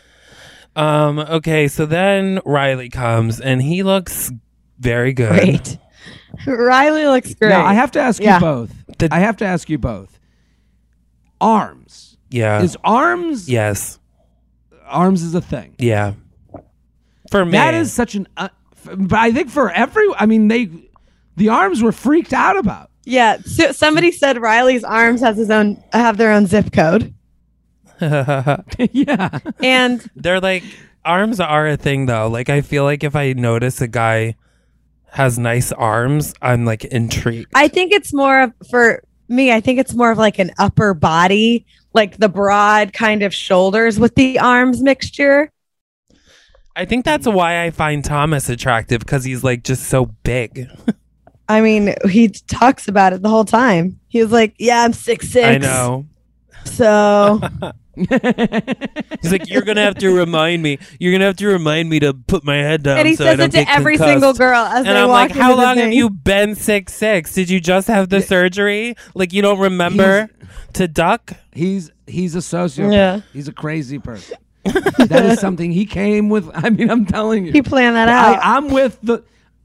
okay, so then Riley comes and he looks very good. great. Riley looks great. Now I have to ask Yeah. you both. I have to ask you both. Arms. Yeah. Is arms? Yes. Arms is a thing. Yeah. For me. That is such an. But I think for I mean, the arms were freaked out about. Yeah. So somebody said Riley's arms have their own zip code. Yeah. And They're like, arms are a thing though. Like, I feel like if I notice a guy has nice arms, I'm like intrigued. I think it's more of, for me, I think it's more of like an upper body, like the broad kind of shoulders with the arms mixture. I think that's why I find Thomas attractive because he's like just so big. I mean, he talks about it the whole time. He was like, yeah, I'm 6'6". I know. So He's like, you're gonna have to remind me. You're gonna have to remind me to put my head down. and he so I says don't it to get every concussed. single girl as And they I'm walk like, how into the long have thing. you been 6'6"? Did you just have the surgery? Like, you don't remember to duck? He's a sociopath. Yeah. He's a crazy person. That is something he came with. I mean, I'm telling you. He planned that out. I'm with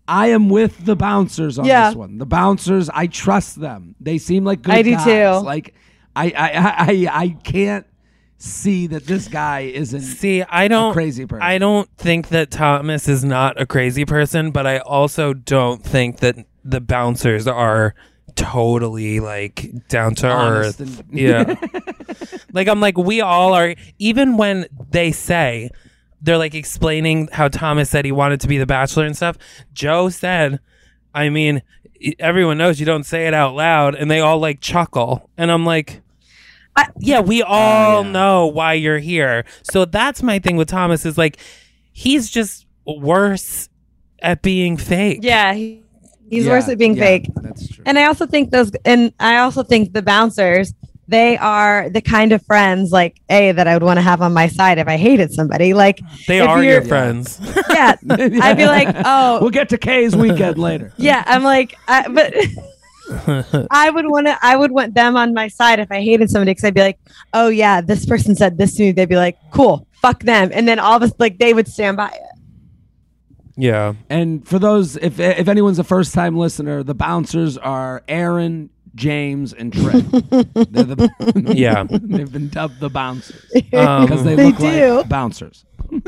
I am with the bouncers on this one. The bouncers, I trust them. They seem like good guys. I do too. Like I can't see that this guy isn't a crazy person. I don't think that Thomas is not a crazy person, but I also don't think that the bouncers are totally like down to Honest earth. Yeah. Like I'm like, we all are, even when they say they're like explaining how Thomas said he wanted to be the Bachelor and stuff. Joe said, I mean, everyone knows you don't say it out loud, and they all like chuckle. And I'm like, yeah, we all know why you're here. So that's my thing with Thomas is like, he's just worse at being fake. Yeah, he's worse at being fake. That's true. And I also think the bouncers, they are the kind of friends like that I would want to have on my side if I hated somebody. Like they are your friends. Yeah, I'd be like, oh, we'll get to Kay's weekend later. Yeah, I'm like, but I would want them on my side if I hated somebody, because I'd be like, oh yeah, this person said this to me. They'd be like, cool, fuck them, and then all of us like they would stand by it. Yeah. And for those, if anyone's a first time listener, the bouncers are Aaron, James, and Trey. They've been dubbed the bouncers because they look like bouncers.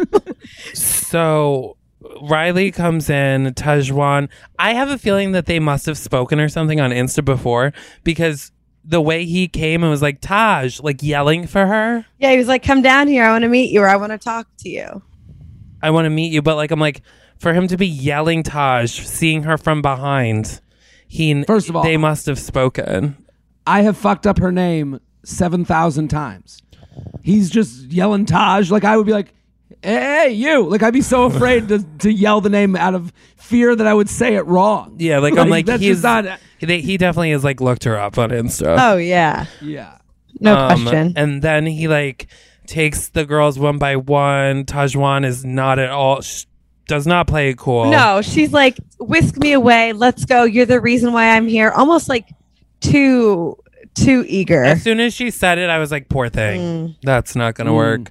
So Riley comes in, Tahzjuan. I have a feeling that they must have spoken or something on Insta before, because the way he came and was like, Taj, like yelling for her. Yeah, he was like, come down here. I want to meet you, or I want to talk to you. I want to meet you. But like, I'm like, for him to be yelling Taj, seeing her from behind, first of all, they must have spoken. I have fucked up her name 7,000 times. He's just yelling Taj. Like, I would be like, hey, you. Like, I'd be so afraid to yell the name out of fear that I would say it wrong. Yeah, like I'm like, that's he's just not. He definitely has like looked her up on Insta. Oh yeah, yeah, no question. And then he like takes the girls one by one. Tahzjuan is not at all. Does not play it cool. No, she's like, whisk me away. Let's go. You're the reason why I'm here. Almost like too eager. As soon as she said it, I was like, poor thing. That's not going to work.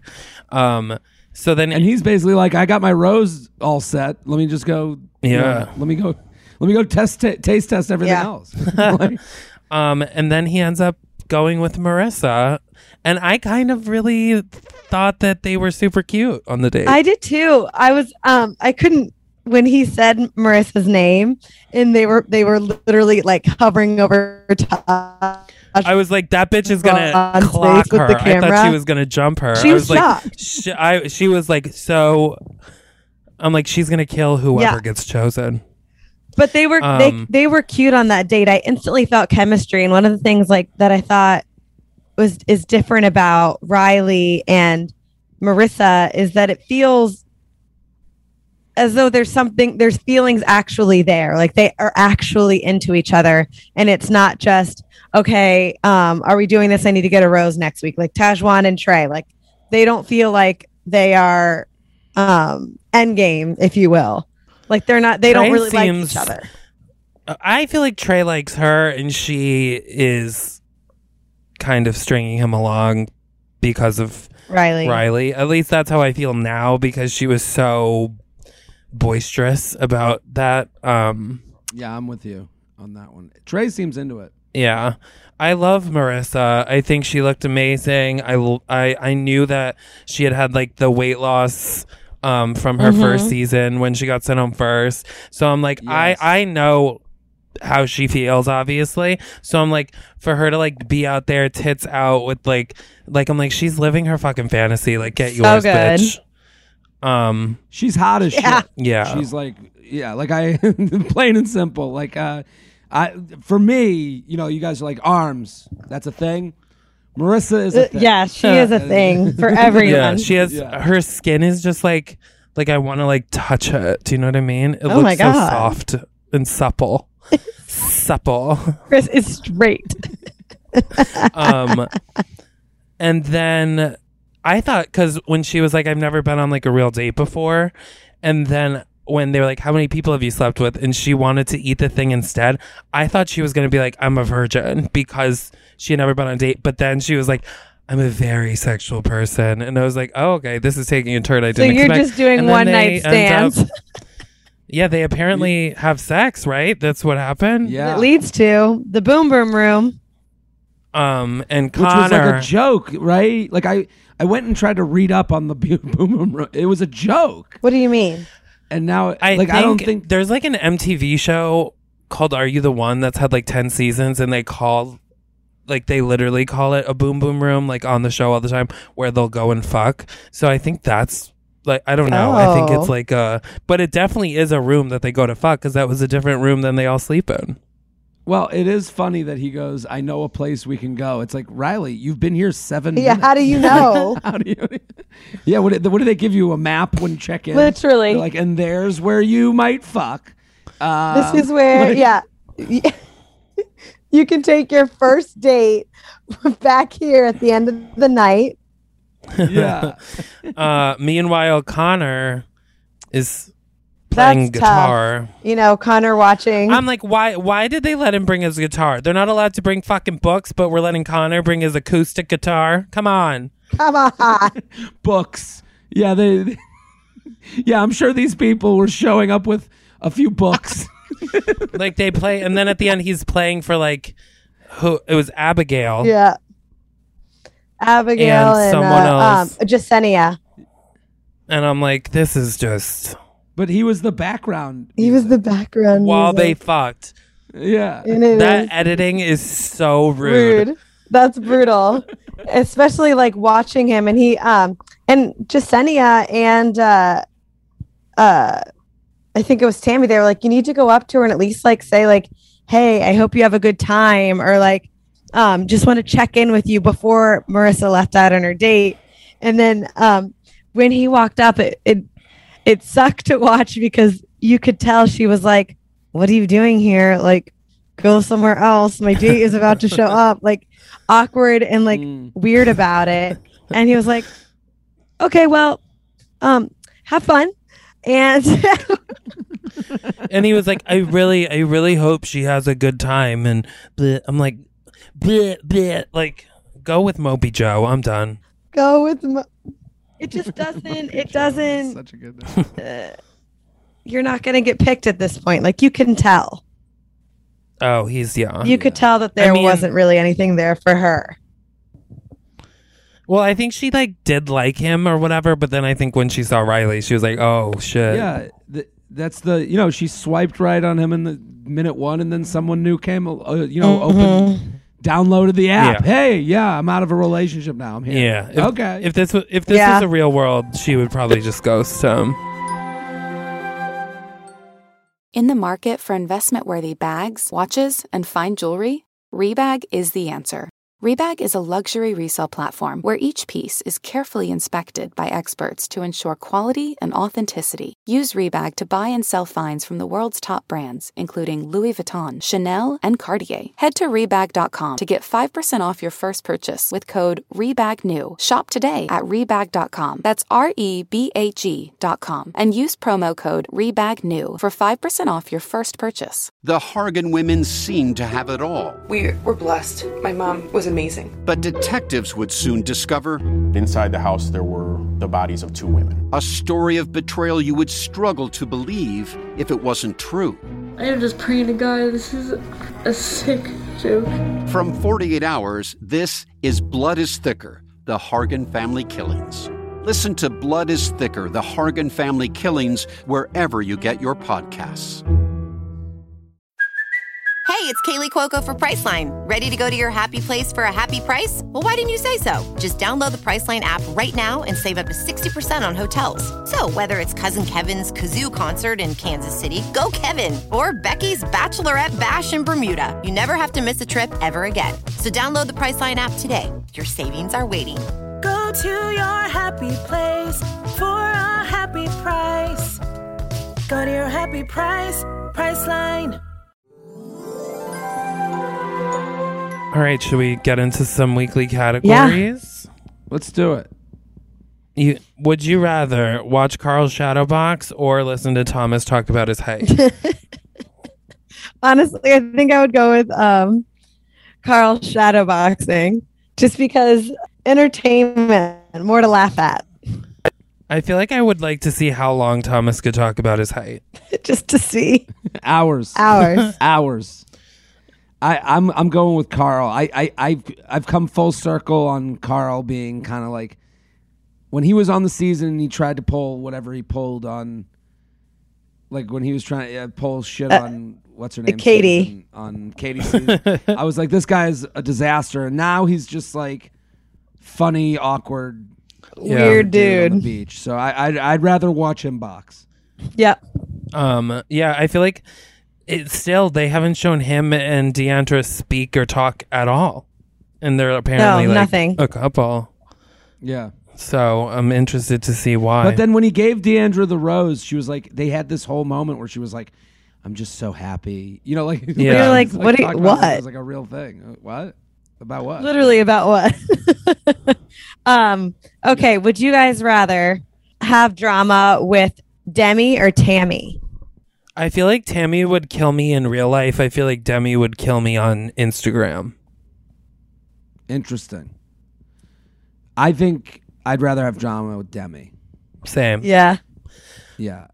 So then, and he's basically like, I got my rose all set. Let me just go. Yeah. Let me go taste test everything else. Like, and then he ends up going with Marissa, and I kind of really thought that they were super cute on the date. I did too. I was I couldn't, when he said Marissa's name and they were literally like hovering over Taj. I was like, that bitch is gonna clock her. I thought she was gonna jump her. She was like, she was like, so I'm like, she's gonna kill whoever gets chosen. But they were they were cute on that date. I instantly felt chemistry, and one of the things like that I thought is different about Riley and Marissa is that it feels as though there's feelings actually there. Like they are actually into each other, and it's not just, okay, are we doing this? I need to get a rose next week. Like Tahzjuan and Trey, like they don't feel like they are endgame, if you will. Like they don't really like each other. I feel like Trey likes her, and she is kind of stringing him along because of Riley. At least that's how I feel now, because she was so boisterous about that. Yeah, I'm with you on that one. Trey seems into it. Yeah. I love Marissa. I think she looked amazing. I knew that she had like the weight loss from her first season when she got sent home first. So I'm like, yes. I know how she feels, obviously. So I'm like, for her to like be out there tits out with like I'm like, she's living her fucking fantasy. Like, get yours, good. Bitch. She's hot as shit. Yeah. She's like, like I plain and simple. Like for me, you guys are like arms. That's a thing. Marissa is a thing. Yeah, she is a thing for everyone. Yeah, she has her skin is just like I want to like touch it. Do you know what I mean? It looks my God. so soft and supple. Supple. Chris is straight. And then I thought, because when she was like, I've never been on like a real date before, and then when they were like, how many people have you slept with? And she wanted to eat the thing instead. I thought she was going to be like, I'm a virgin, because she had never been on a date. But then she was like, I'm a very sexual person. And I was like, oh, okay, this is taking a turn I didn't expect. So you're just doing one night stands. Yeah, they apparently have sex, right? That's what happened. Yeah. It leads to the boom boom room. And Which was Connor, like a joke, right? Like I went and tried to read up on the boom boom room. It was a joke. What do you mean? And now I don't think there's like an MTV show called Are You the One that's had like 10 seasons, and they literally call it a boom boom room, like on the show all the time, where they'll go and fuck. So I think that's like, I don't know. I think it's like but it definitely is a room that they go to fuck, because that was a different room than they all sleep in. Well, it is funny that he goes, I know a place we can go. It's like, Riley, you've been here 7 minutes. Yeah, how do you know? How do you? Yeah, what do they give you, a map when you check in? Literally. They're like, and there's where you might fuck. This is where, yeah. You can take your first date back here at the end of the night. Yeah. Meanwhile, Connor is playing That's guitar. Tough. Connor watching. I'm like, why did they let him bring his guitar? They're not allowed to bring fucking books, but we're letting Connor bring his acoustic guitar. Come on. Come on. Books. Yeah, yeah, I'm sure these people were showing up with a few books. Like they play, and then at the end he's playing for like who? It was Abigail. Yeah. Abigail and someone else. Jasenia. And I'm like, this is just But he was the background. He was the background while they music. fucked. Yeah. And it That is editing is so rude. That's brutal. Especially like watching him, and he and Jasenia and I think it was Tammy. They were like, you need to go up to her and at least like say like, hey, I hope you have a good time, or like just want to check in with you before Marissa left out on her date. And then when he walked up, it sucked to watch, because you could tell she was like, what are you doing here? Like, go somewhere else. My date is about to show up. Like, awkward and like weird about it. And he was like, okay, well, have fun. And And he was like, I really hope she has a good time. And bleh. I'm like, bleh, bleh. Like, go with Moby Joe. I'm done. go with it just doesn't Such a good you're not going to get picked at this point. Like, you can tell. Oh, he's young. You could tell that there wasn't really anything there for her. Well, I think she like did like him or whatever, but then I think when she saw Riley, she was like, "Oh shit!" Yeah, that's the she swiped right on him in the minute one, and then someone new came, opened, downloaded the app. Yeah. Hey, yeah, I'm out of a relationship now. I'm here. Yeah. Okay. If this was a real world, she would probably just ghost him. In the market for investment-worthy bags, watches, and fine jewelry, Rebag is the answer. Rebag is a luxury resale platform where each piece is carefully inspected by experts to ensure quality and authenticity. Use Rebag to buy and sell finds from the world's top brands, including Louis Vuitton, Chanel, and Cartier. Head to Rebag.com to get 5% off your first purchase with code REBAGNEW. Shop today at Rebag.com. That's REBAG.com. And use promo code REBAGNEW for 5% off your first purchase. The Hargan women seemed to have it all. We were blessed. My mom was amazing. But detectives would soon discover inside the house there were the bodies of 2 women. A story of betrayal you would struggle to believe if it wasn't true. I am just praying to God, this is a sick joke. From 48 Hours, this is Blood is Thicker, the Hargan family killings. Listen to Blood is Thicker, the Hargan family killings, wherever you get your podcasts. Hey, it's Kaylee Cuoco for Priceline. Ready to go to your happy place for a happy price? Well, why didn't you say so? Just download the Priceline app right now and save up to 60% on hotels. So whether it's Cousin Kevin's Kazoo Concert in Kansas City, go Kevin, or Becky's Bachelorette Bash in Bermuda, you never have to miss a trip ever again. So download the Priceline app today. Your savings are waiting. Go to your happy place for a happy price. Go to your happy price, Priceline. All right, should we get into some weekly categories? Yeah. Let's do it. Would you rather watch Carl's Shadowbox or listen to Thomas talk about his height? Honestly, I think I would go with Carl's Shadowboxing, just because entertainment, more to laugh at. I feel like I would like to see how long Thomas could talk about his height. Just to see. Hours. Hours. I'm going with Carl. I've come full circle on Carl being kind of like when he was on the season and he tried to pull whatever he pulled on, like when he was trying to pull shit on what's her name, Katie, on Katie's season. I was like, this guy's a disaster, and now he's just like funny, awkward, weird dude on the beach. So I'd rather watch him box. Yep. Yeah, I feel like it's still they haven't shown him and Deandra speak or talk at all, and they're apparently nothing. A couple. Yeah. So I'm interested to see why. But then when he gave Deandra the rose, she was like, they had this whole moment where she was like, "I'm just so happy," you know, like yeah. You're like, what? What? It was like a real thing. What? About what? Literally about what? Okay. Would you guys rather have drama with Demi or Tammy? I feel like Tammy would kill me in real life. I feel like Demi would kill me on Instagram. Interesting. I think I'd rather have drama with Demi. Same. Yeah. Yeah.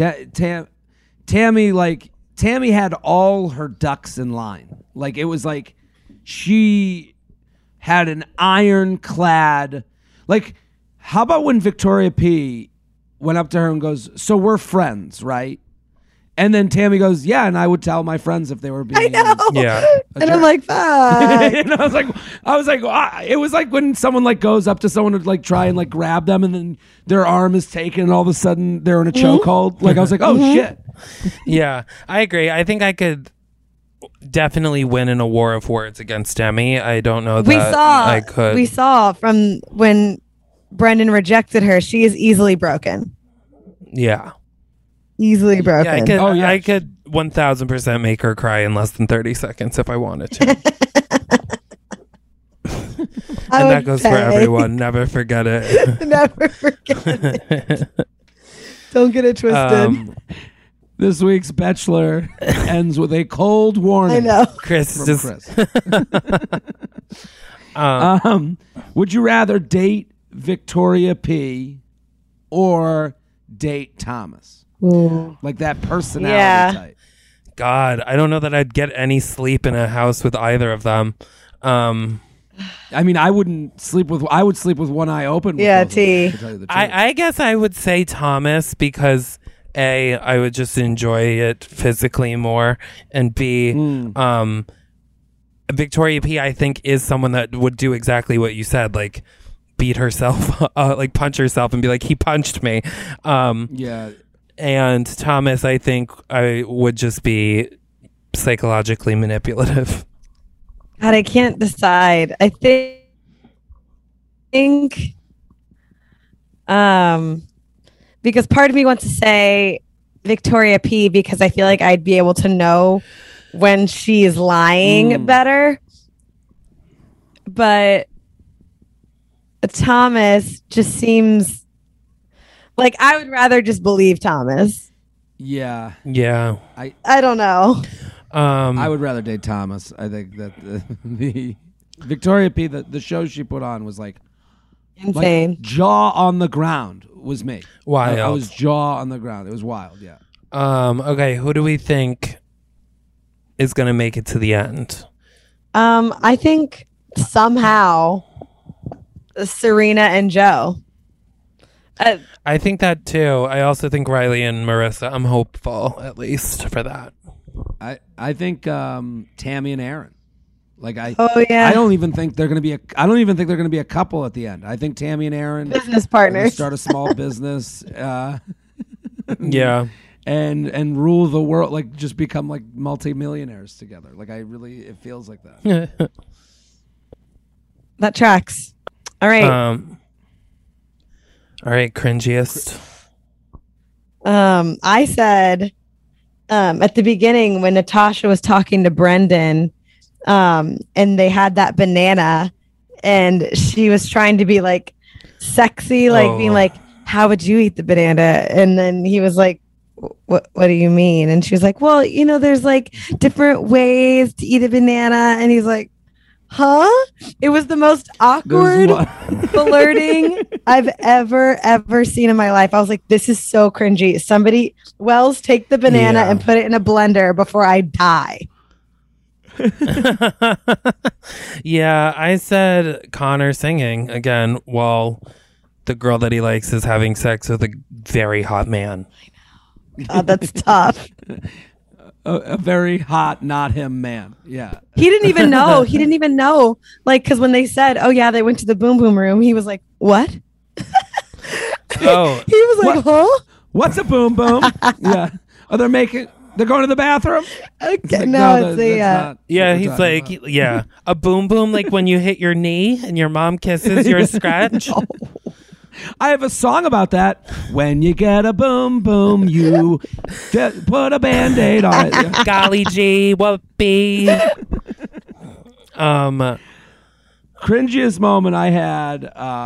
Tammy had all her ducks in line. Like it was like she had an ironclad. Like, how about when Victoria P went up to her and goes, "So we're friends, right?" And then Tammy goes, "Yeah," and I would tell my friends if they were being. I know. Yeah. And I'm like, fuck. And I was like, it was like when someone like goes up to someone to like try and like grab them, and then their arm is taken, and all of a sudden they're in a chokehold. Like I was like, oh shit. Yeah, I agree. I think I could definitely win in a war of words against Demi. I don't know that I could. We saw from when Brendan rejected her, she is easily broken. Yeah. Easily broken. Yeah, I could 1,000% make her cry in less than 30 seconds if I wanted to. And that goes for everyone. Never forget it. Never forget it. Don't get it twisted. This week's Bachelor ends with a cold warning. I know. Chris. Would you rather date Victoria P or date Thomas? Ooh. Like that personality type. God, I don't know that I'd get any sleep in a house with either of them. I mean, I would sleep with one eye open. With yeah, both of them, T. to tell you the truth. I guess I would say Thomas because A, I would just enjoy it physically more, and B, Victoria P, I think, is someone that would do exactly what you said, like beat herself, like punch herself and be like, he punched me. Yeah. And Thomas, I think I would just be psychologically manipulative. God, I can't decide. I think because part of me wants to say Victoria P because I feel like I'd be able to know when she's lying better. But Thomas just seems like I would rather just believe Thomas. Yeah. Yeah. I don't know. I would rather date Thomas. I think that the Victoria P, the show she put on was like insane. Like jaw on the ground was me. Wild. I was jaw on the ground. It was wild. Yeah. Okay. Who do we think is going to make it to the end? I think somehow Serena and Joe. I think that too. I also think Riley and Marissa. I'm hopeful, at least for that. I think Tammy and Aaron. Like I don't even think they're gonna be a couple at the end. I think Tammy and Aaron business partners start a small business. Yeah. And rule the world, like just become like multimillionaires together. Like it feels like that. That tracks. All right. All right, cringiest. I said at the beginning when Natasha was talking to Brendan, and they had that banana, and she was trying to be like sexy, like being like, "How would you eat the banana?" And then he was like, "What do you mean?" And she was like, "Well, there's like different ways to eat a banana." And he's like, huh? It was the most awkward flirting I've ever seen in my life. I was like, this is so cringy. Somebody, Wells, take the banana and put it in a blender before I die. Yeah, I said Connor singing again while the girl that he likes is having sex with a very hot man. God, that's tough. A very hot, not him man. Yeah. He didn't even know. Like, because when they said, oh, yeah, they went to the boom boom room, he was like, what? Oh. He was like, huh? What's a boom boom? Yeah. They're going to the bathroom? Okay, Like, no, it's Yeah, he's like, yeah, a boom boom, like when you hit your knee and your mom kisses your scratch. No. I have a song about that. When you get a boom boom, you put a Band-Aid on it. Yeah. Golly gee, whoopee. Cringiest moment I had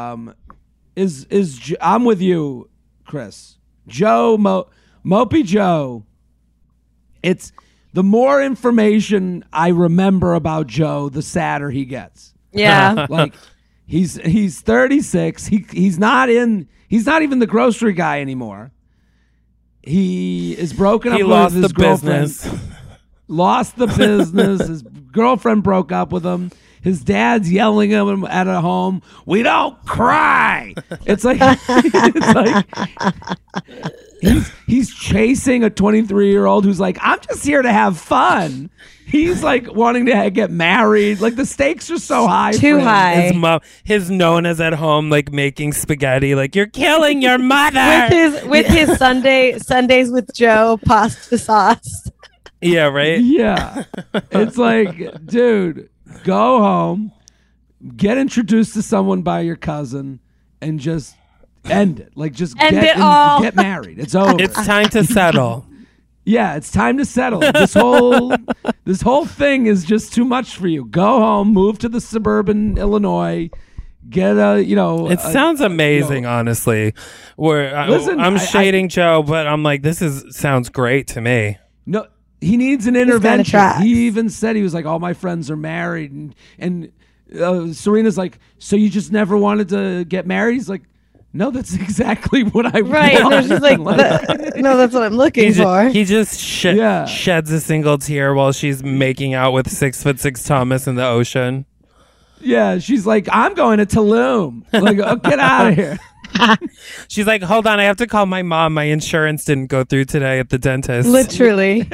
is I'm with you, Chris. Joe, Mopey Joe. It's the more information I remember about Joe, the sadder he gets. Yeah. Like he's 36. He's not even the grocery guy anymore. He is broken up with his girlfriend. Lost the business. His girlfriend broke up with him. His dad's yelling at him at home. We don't cry. It's like he's chasing a 23-year-old who's like, I'm just here to have fun. He's like wanting to get married. Like the stakes are so high. Too high. His Nona's at home, like making spaghetti. Like, you're killing your mother. with his Sundays with Joe pasta sauce. Yeah, right? Yeah. It's like, dude, go home, get introduced to someone by your cousin, and just end it. Like, just get married. It's over. It's time to settle. Yeah, it's time to settle. This whole thing is just too much for you. Go home, move to the suburban Illinois, get It sounds amazing, honestly. I'm shading Joe, but I'm like, sounds great to me. No, he needs an intervention. He even said, he was like, all my friends are married, and Serena's like, so you just never wanted to get married? He's like, no, that's exactly what I want. No, she's like, no, that's what I'm looking for. He just sheds a single tear while she's making out with 6'6" Thomas in the ocean. Yeah, she's like, I'm going to Tulum. Like, get out of here. She's like, hold on, I have to call my mom. My insurance didn't go through today at the dentist. Literally.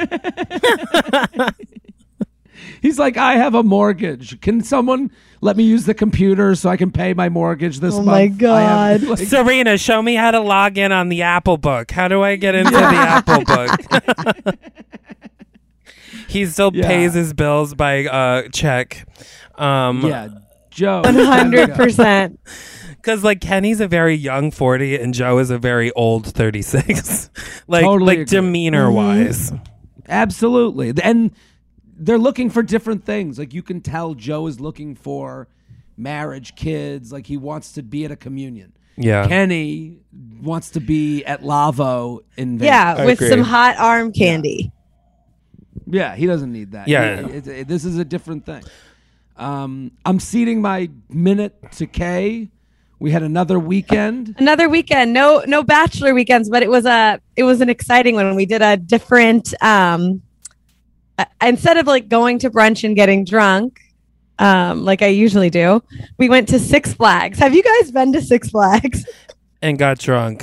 He's like, I have a mortgage. Can someone let me use the computer so I can pay my mortgage this month? Oh my God. Serena, show me how to log in on the Apple Book. How do I get into the Apple Book? He still pays his bills by check. Joe. 100%. Because like Kenny's a very young 40 and Joe is a very old 36. Totally demeanor wise. Absolutely. And they're looking for different things. Like, you can tell Joe is looking for marriage, kids. Like, he wants to be at a communion. Yeah. Kenny wants to be at Lavo in Vegas. Yeah, with some hot arm candy. Yeah, he doesn't need that. Yeah. This is a different thing. I'm ceding my minute to Kay. We had another weekend. No bachelor weekends, but it was an exciting one. We did a different instead of like going to brunch and getting drunk, like I usually do, we went to Six Flags. Have you guys been to Six Flags? And got drunk.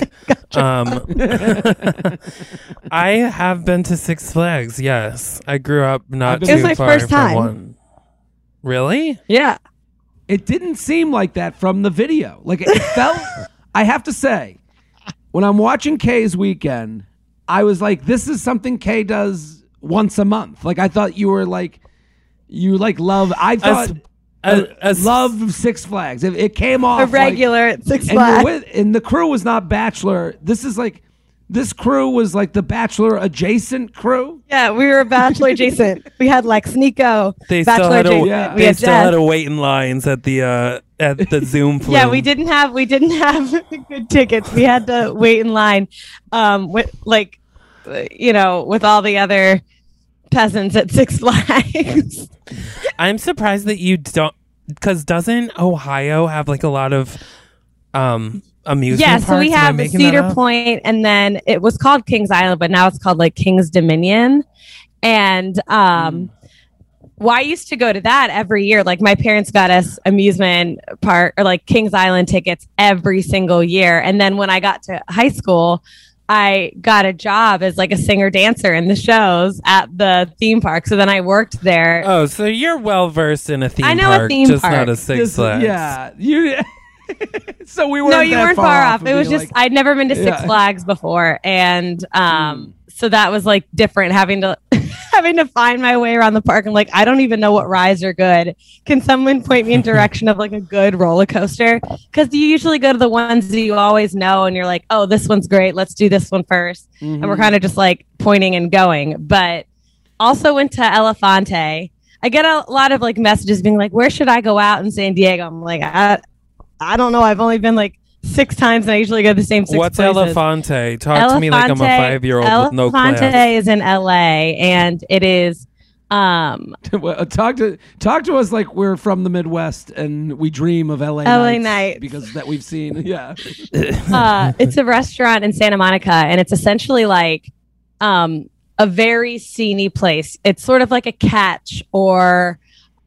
I have been to Six Flags, yes. I grew up not too far. It was my first time. One. Really? Yeah. It didn't seem like that from the video. Like, it felt, I have to say, when I'm watching Kay's weekend, I was like, this is something Kay does once a month. Like, I thought you were like, love. I thought love Six Flags. It came off a regular at Six Flags. And the crew was not Bachelor. This crew was like the Bachelor adjacent crew. Yeah, we were Bachelor adjacent. We had Lex Nico. They Bachelor still adjacent. had to wait in lines at the Zoom flume. Yeah, we didn't have good tickets. We had to wait in line, with with all the other peasants at Six Flags. I'm surprised that you don't. because doesn't Ohio have like a lot of amusement Yeah, parks? so we Am I have making that Cedar up? Point, and then it was called Kings Island, but now it's called like Kings Dominion. And well, I used to go to that every year. Like my parents got us amusement park or like Kings Island tickets every single year. And then when I got to high school, I got a job as like a singer dancer in the shows at the theme park. So then I worked there. Oh, so you're well versed in a theme I know park, a theme just park. not a Six Flags. Yeah, you. So we weren't. No, you that weren't far off. of It was being just like, I'd never been to Six Yeah. Flags before, and so that was like different having to find my way around the park. I'm like, I don't even know what rides are good. Can someone point me in direction of like a good roller coaster? Because you usually go to the ones that you always know, and you're like, oh, this one's great. Let's do this one first. And we're kind of just like pointing and going. But also went to Elefante. I get a lot of like messages being like, where should I go out in San Diego? I'm like, I don't know. I've only been like 6 times, and I usually go to the same 6 What's places. Elefante? Talk to me like I'm a 5-year-old with no class. Elefante is in LA, and it is Talk to us like we're from the Midwest and we dream of LA Nights. because that we've seen. Yeah. It's a restaurant in Santa Monica, and it's essentially like a very sceney place. It's sort of like a Catch or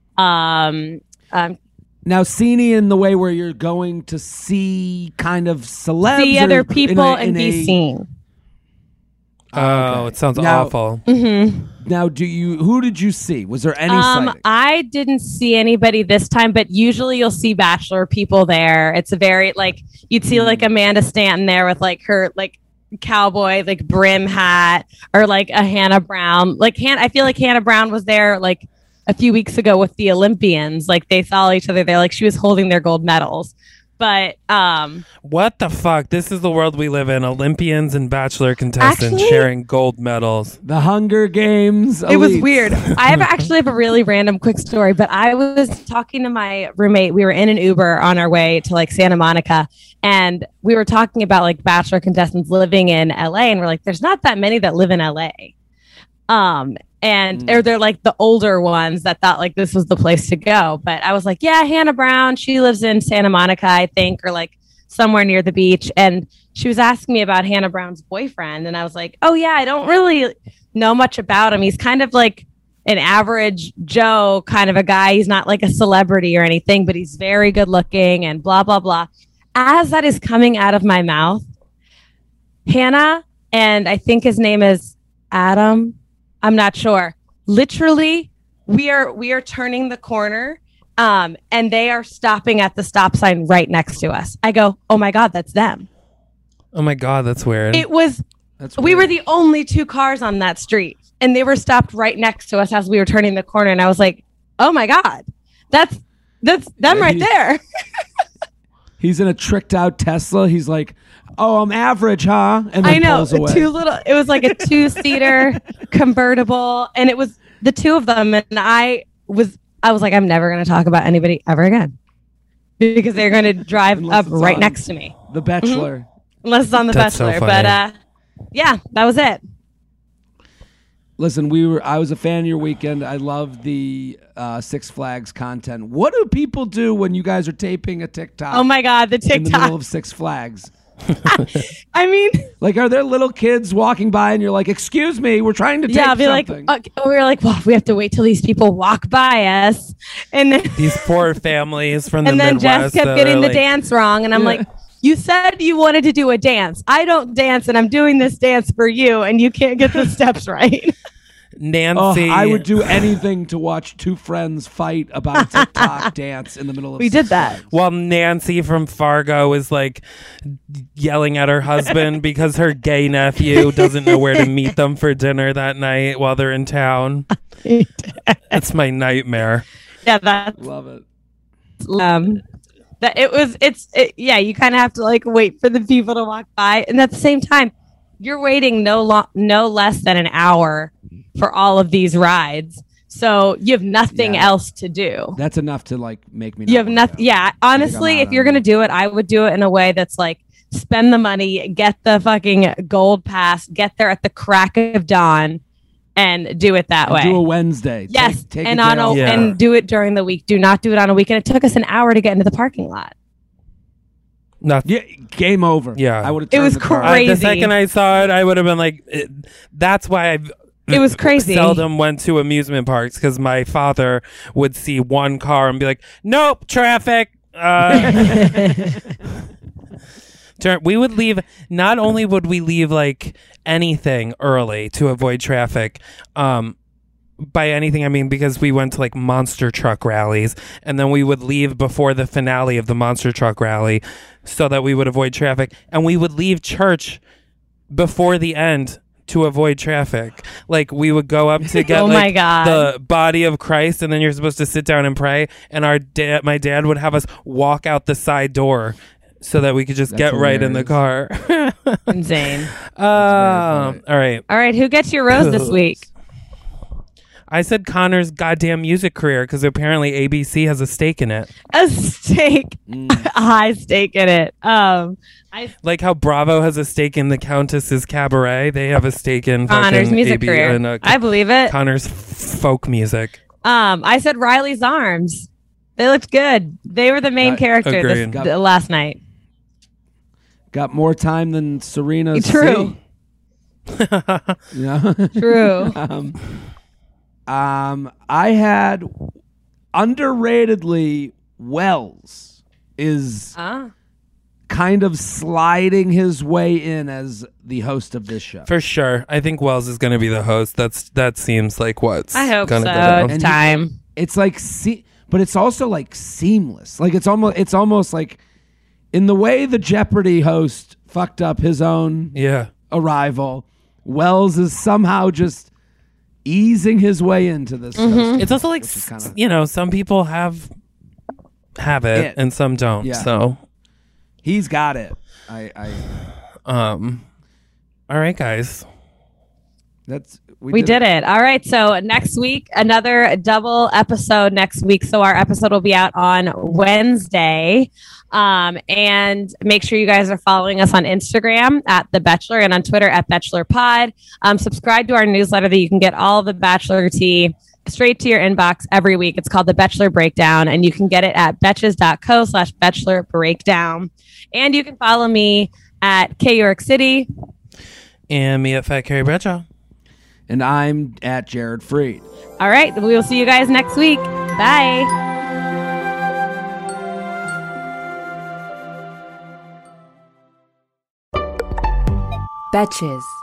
Now, sceney in the way where you're going to see kind of celebs, see or other in people a- and in be a- seen. Oh, it sounds Now- awful. Now, who did you see? Was there any sighting? I didn't see anybody this time, but usually you'll see Bachelor people there. It's a very like you'd see like Amanda Stanton there with like her like cowboy like brim hat, or like a Hannah Brown. I feel like Hannah Brown was there like a few weeks ago with the Olympians. Like they saw each other there, like she was holding their gold medals. But What the fuck? This is the world we live in. Olympians and Bachelor contestants Actually- sharing gold medals. The Hunger Games. it was elites. weird. I actually have a really random quick story, but I was talking to my roommate. We were in an Uber on our way to like Santa Monica, and we were talking about like Bachelor contestants living in LA, and we're like, there's not that many that live in LA. Or they're like the older ones that thought like this was the place to go. But I was like, yeah, Hannah Brown, she lives in Santa Monica, I think, or like somewhere near the beach. And she was asking me about Hannah Brown's boyfriend. And I was like, oh yeah, I don't really know much about him. He's kind of like an average Joe kind of a guy. He's not like a celebrity or anything, but he's very good looking and blah, blah, blah. As that is coming out of my mouth, Hannah, and I think his name is Adam, I'm not sure. Literally, we are turning the corner, and they are stopping at the stop sign right next to us. I go, oh my God, that's them. Oh my God, that's weird. It was. We were the only 2 cars on that street, and they were stopped right next to us as we were turning the corner. And I was like, oh my God, that's them right there. He's in a tricked out Tesla. He's like, oh, I'm average, huh? And then I know. pulls away. It was like a 2-seater convertible, and it was the 2 of them. And I was like, I'm never going to talk about anybody ever again because they're going to drive up right next to me. The Bachelor. Unless it's on The That's so Bachelor. funny. But yeah, that was it. Listen, I was a fan of your weekend. I love the Six Flags content. What do people do when you guys are taping a TikTok? Oh my God, the in the middle TikTok. of Six Flags. I mean, Like, are there little kids walking by and you're like, excuse me, we're trying to tape yeah, I'll be something. like, we were like, well, we have to wait till these people walk by us. And then, These poor families from the and then Midwest. Jess kept that getting are the like, dance wrong. And I'm like, you said you wanted to do a dance. I don't dance, and I'm doing this dance for you, and you can't get the steps right. Nancy. I would do anything to watch 2 friends fight about a TikTok dance in the middle of We did that. While Nancy from Fargo is like yelling at her husband because her gay nephew doesn't know where to meet them for dinner that night while they're in town. It's my nightmare. Yeah, that's Love it. that yeah, you kind of have to like wait for the people to walk by, and at the same time you're waiting no less than an hour for all of these rides, so you have nothing else to do. That's enough to like make me. You have nothing. Yeah, honestly, if you're gonna do it, I would do it in a way that's like spend the money, get the fucking gold pass, get there at the crack of dawn, and do it that way. Do a Wednesday. Yes, Take and a day off. and do it during the week. Do not do it on a weekend. It took us an hour to get into the parking lot. Yeah, game over. Yeah. I would have. It was crazy. The second I saw it, I would have been like, that's why it was crazy. Seldom went to amusement parks because my father would see one car and be like, nope, traffic. We would leave. Not only would we leave like anything early to avoid traffic, by anything I mean because we went to like monster truck rallies, and then we would leave before the finale of the monster truck rally so that we would avoid traffic, and we would leave church before the end to avoid traffic. Like we would go up to get my God. the body of Christ, and then you're supposed to sit down and pray, and my dad would have us walk out the side door so that we could just get right in the car. Insane. All right. Who gets your rose this week? I said Connor's goddamn music career because apparently ABC has a stake in it. A stake, a high stake in it. Like how Bravo has a stake in the Countess's cabaret, they have a stake in Connor's music career. I believe it. Connor's folk music. I said Riley's Arms. They looked good. They were the main character last night. Got more time than Serena. True. Yeah. True. I had underratedly Wells is kind of sliding his way in as the host of this show. For sure. I think Wells is going to be the host. That seems like what's I hope gonna so. go down. It's time. It's like but it's also like seamless. Like it's almost like in the way the Jeopardy host fucked up his own arrival, Wells is somehow just easing his way into this. It's also like some people have it and some don't. Yeah. So he's got it. All right, guys. We did it. All right. So next week, another double episode next week. So our episode will be out on Wednesday. And make sure you guys are following us on Instagram at The Bachelor and on Twitter at BachelorPod. Subscribe to our newsletter that you can get all of the Bachelor tea straight to your inbox every week. It's called The Bachelor Breakdown, and you can get it at betches.co/Bachelor Breakdown. And you can follow me at K York City. And me at Fat Carrie Bradshaw. And I'm at Jared Freed. All right. We will see you guys next week. Bye. Betches.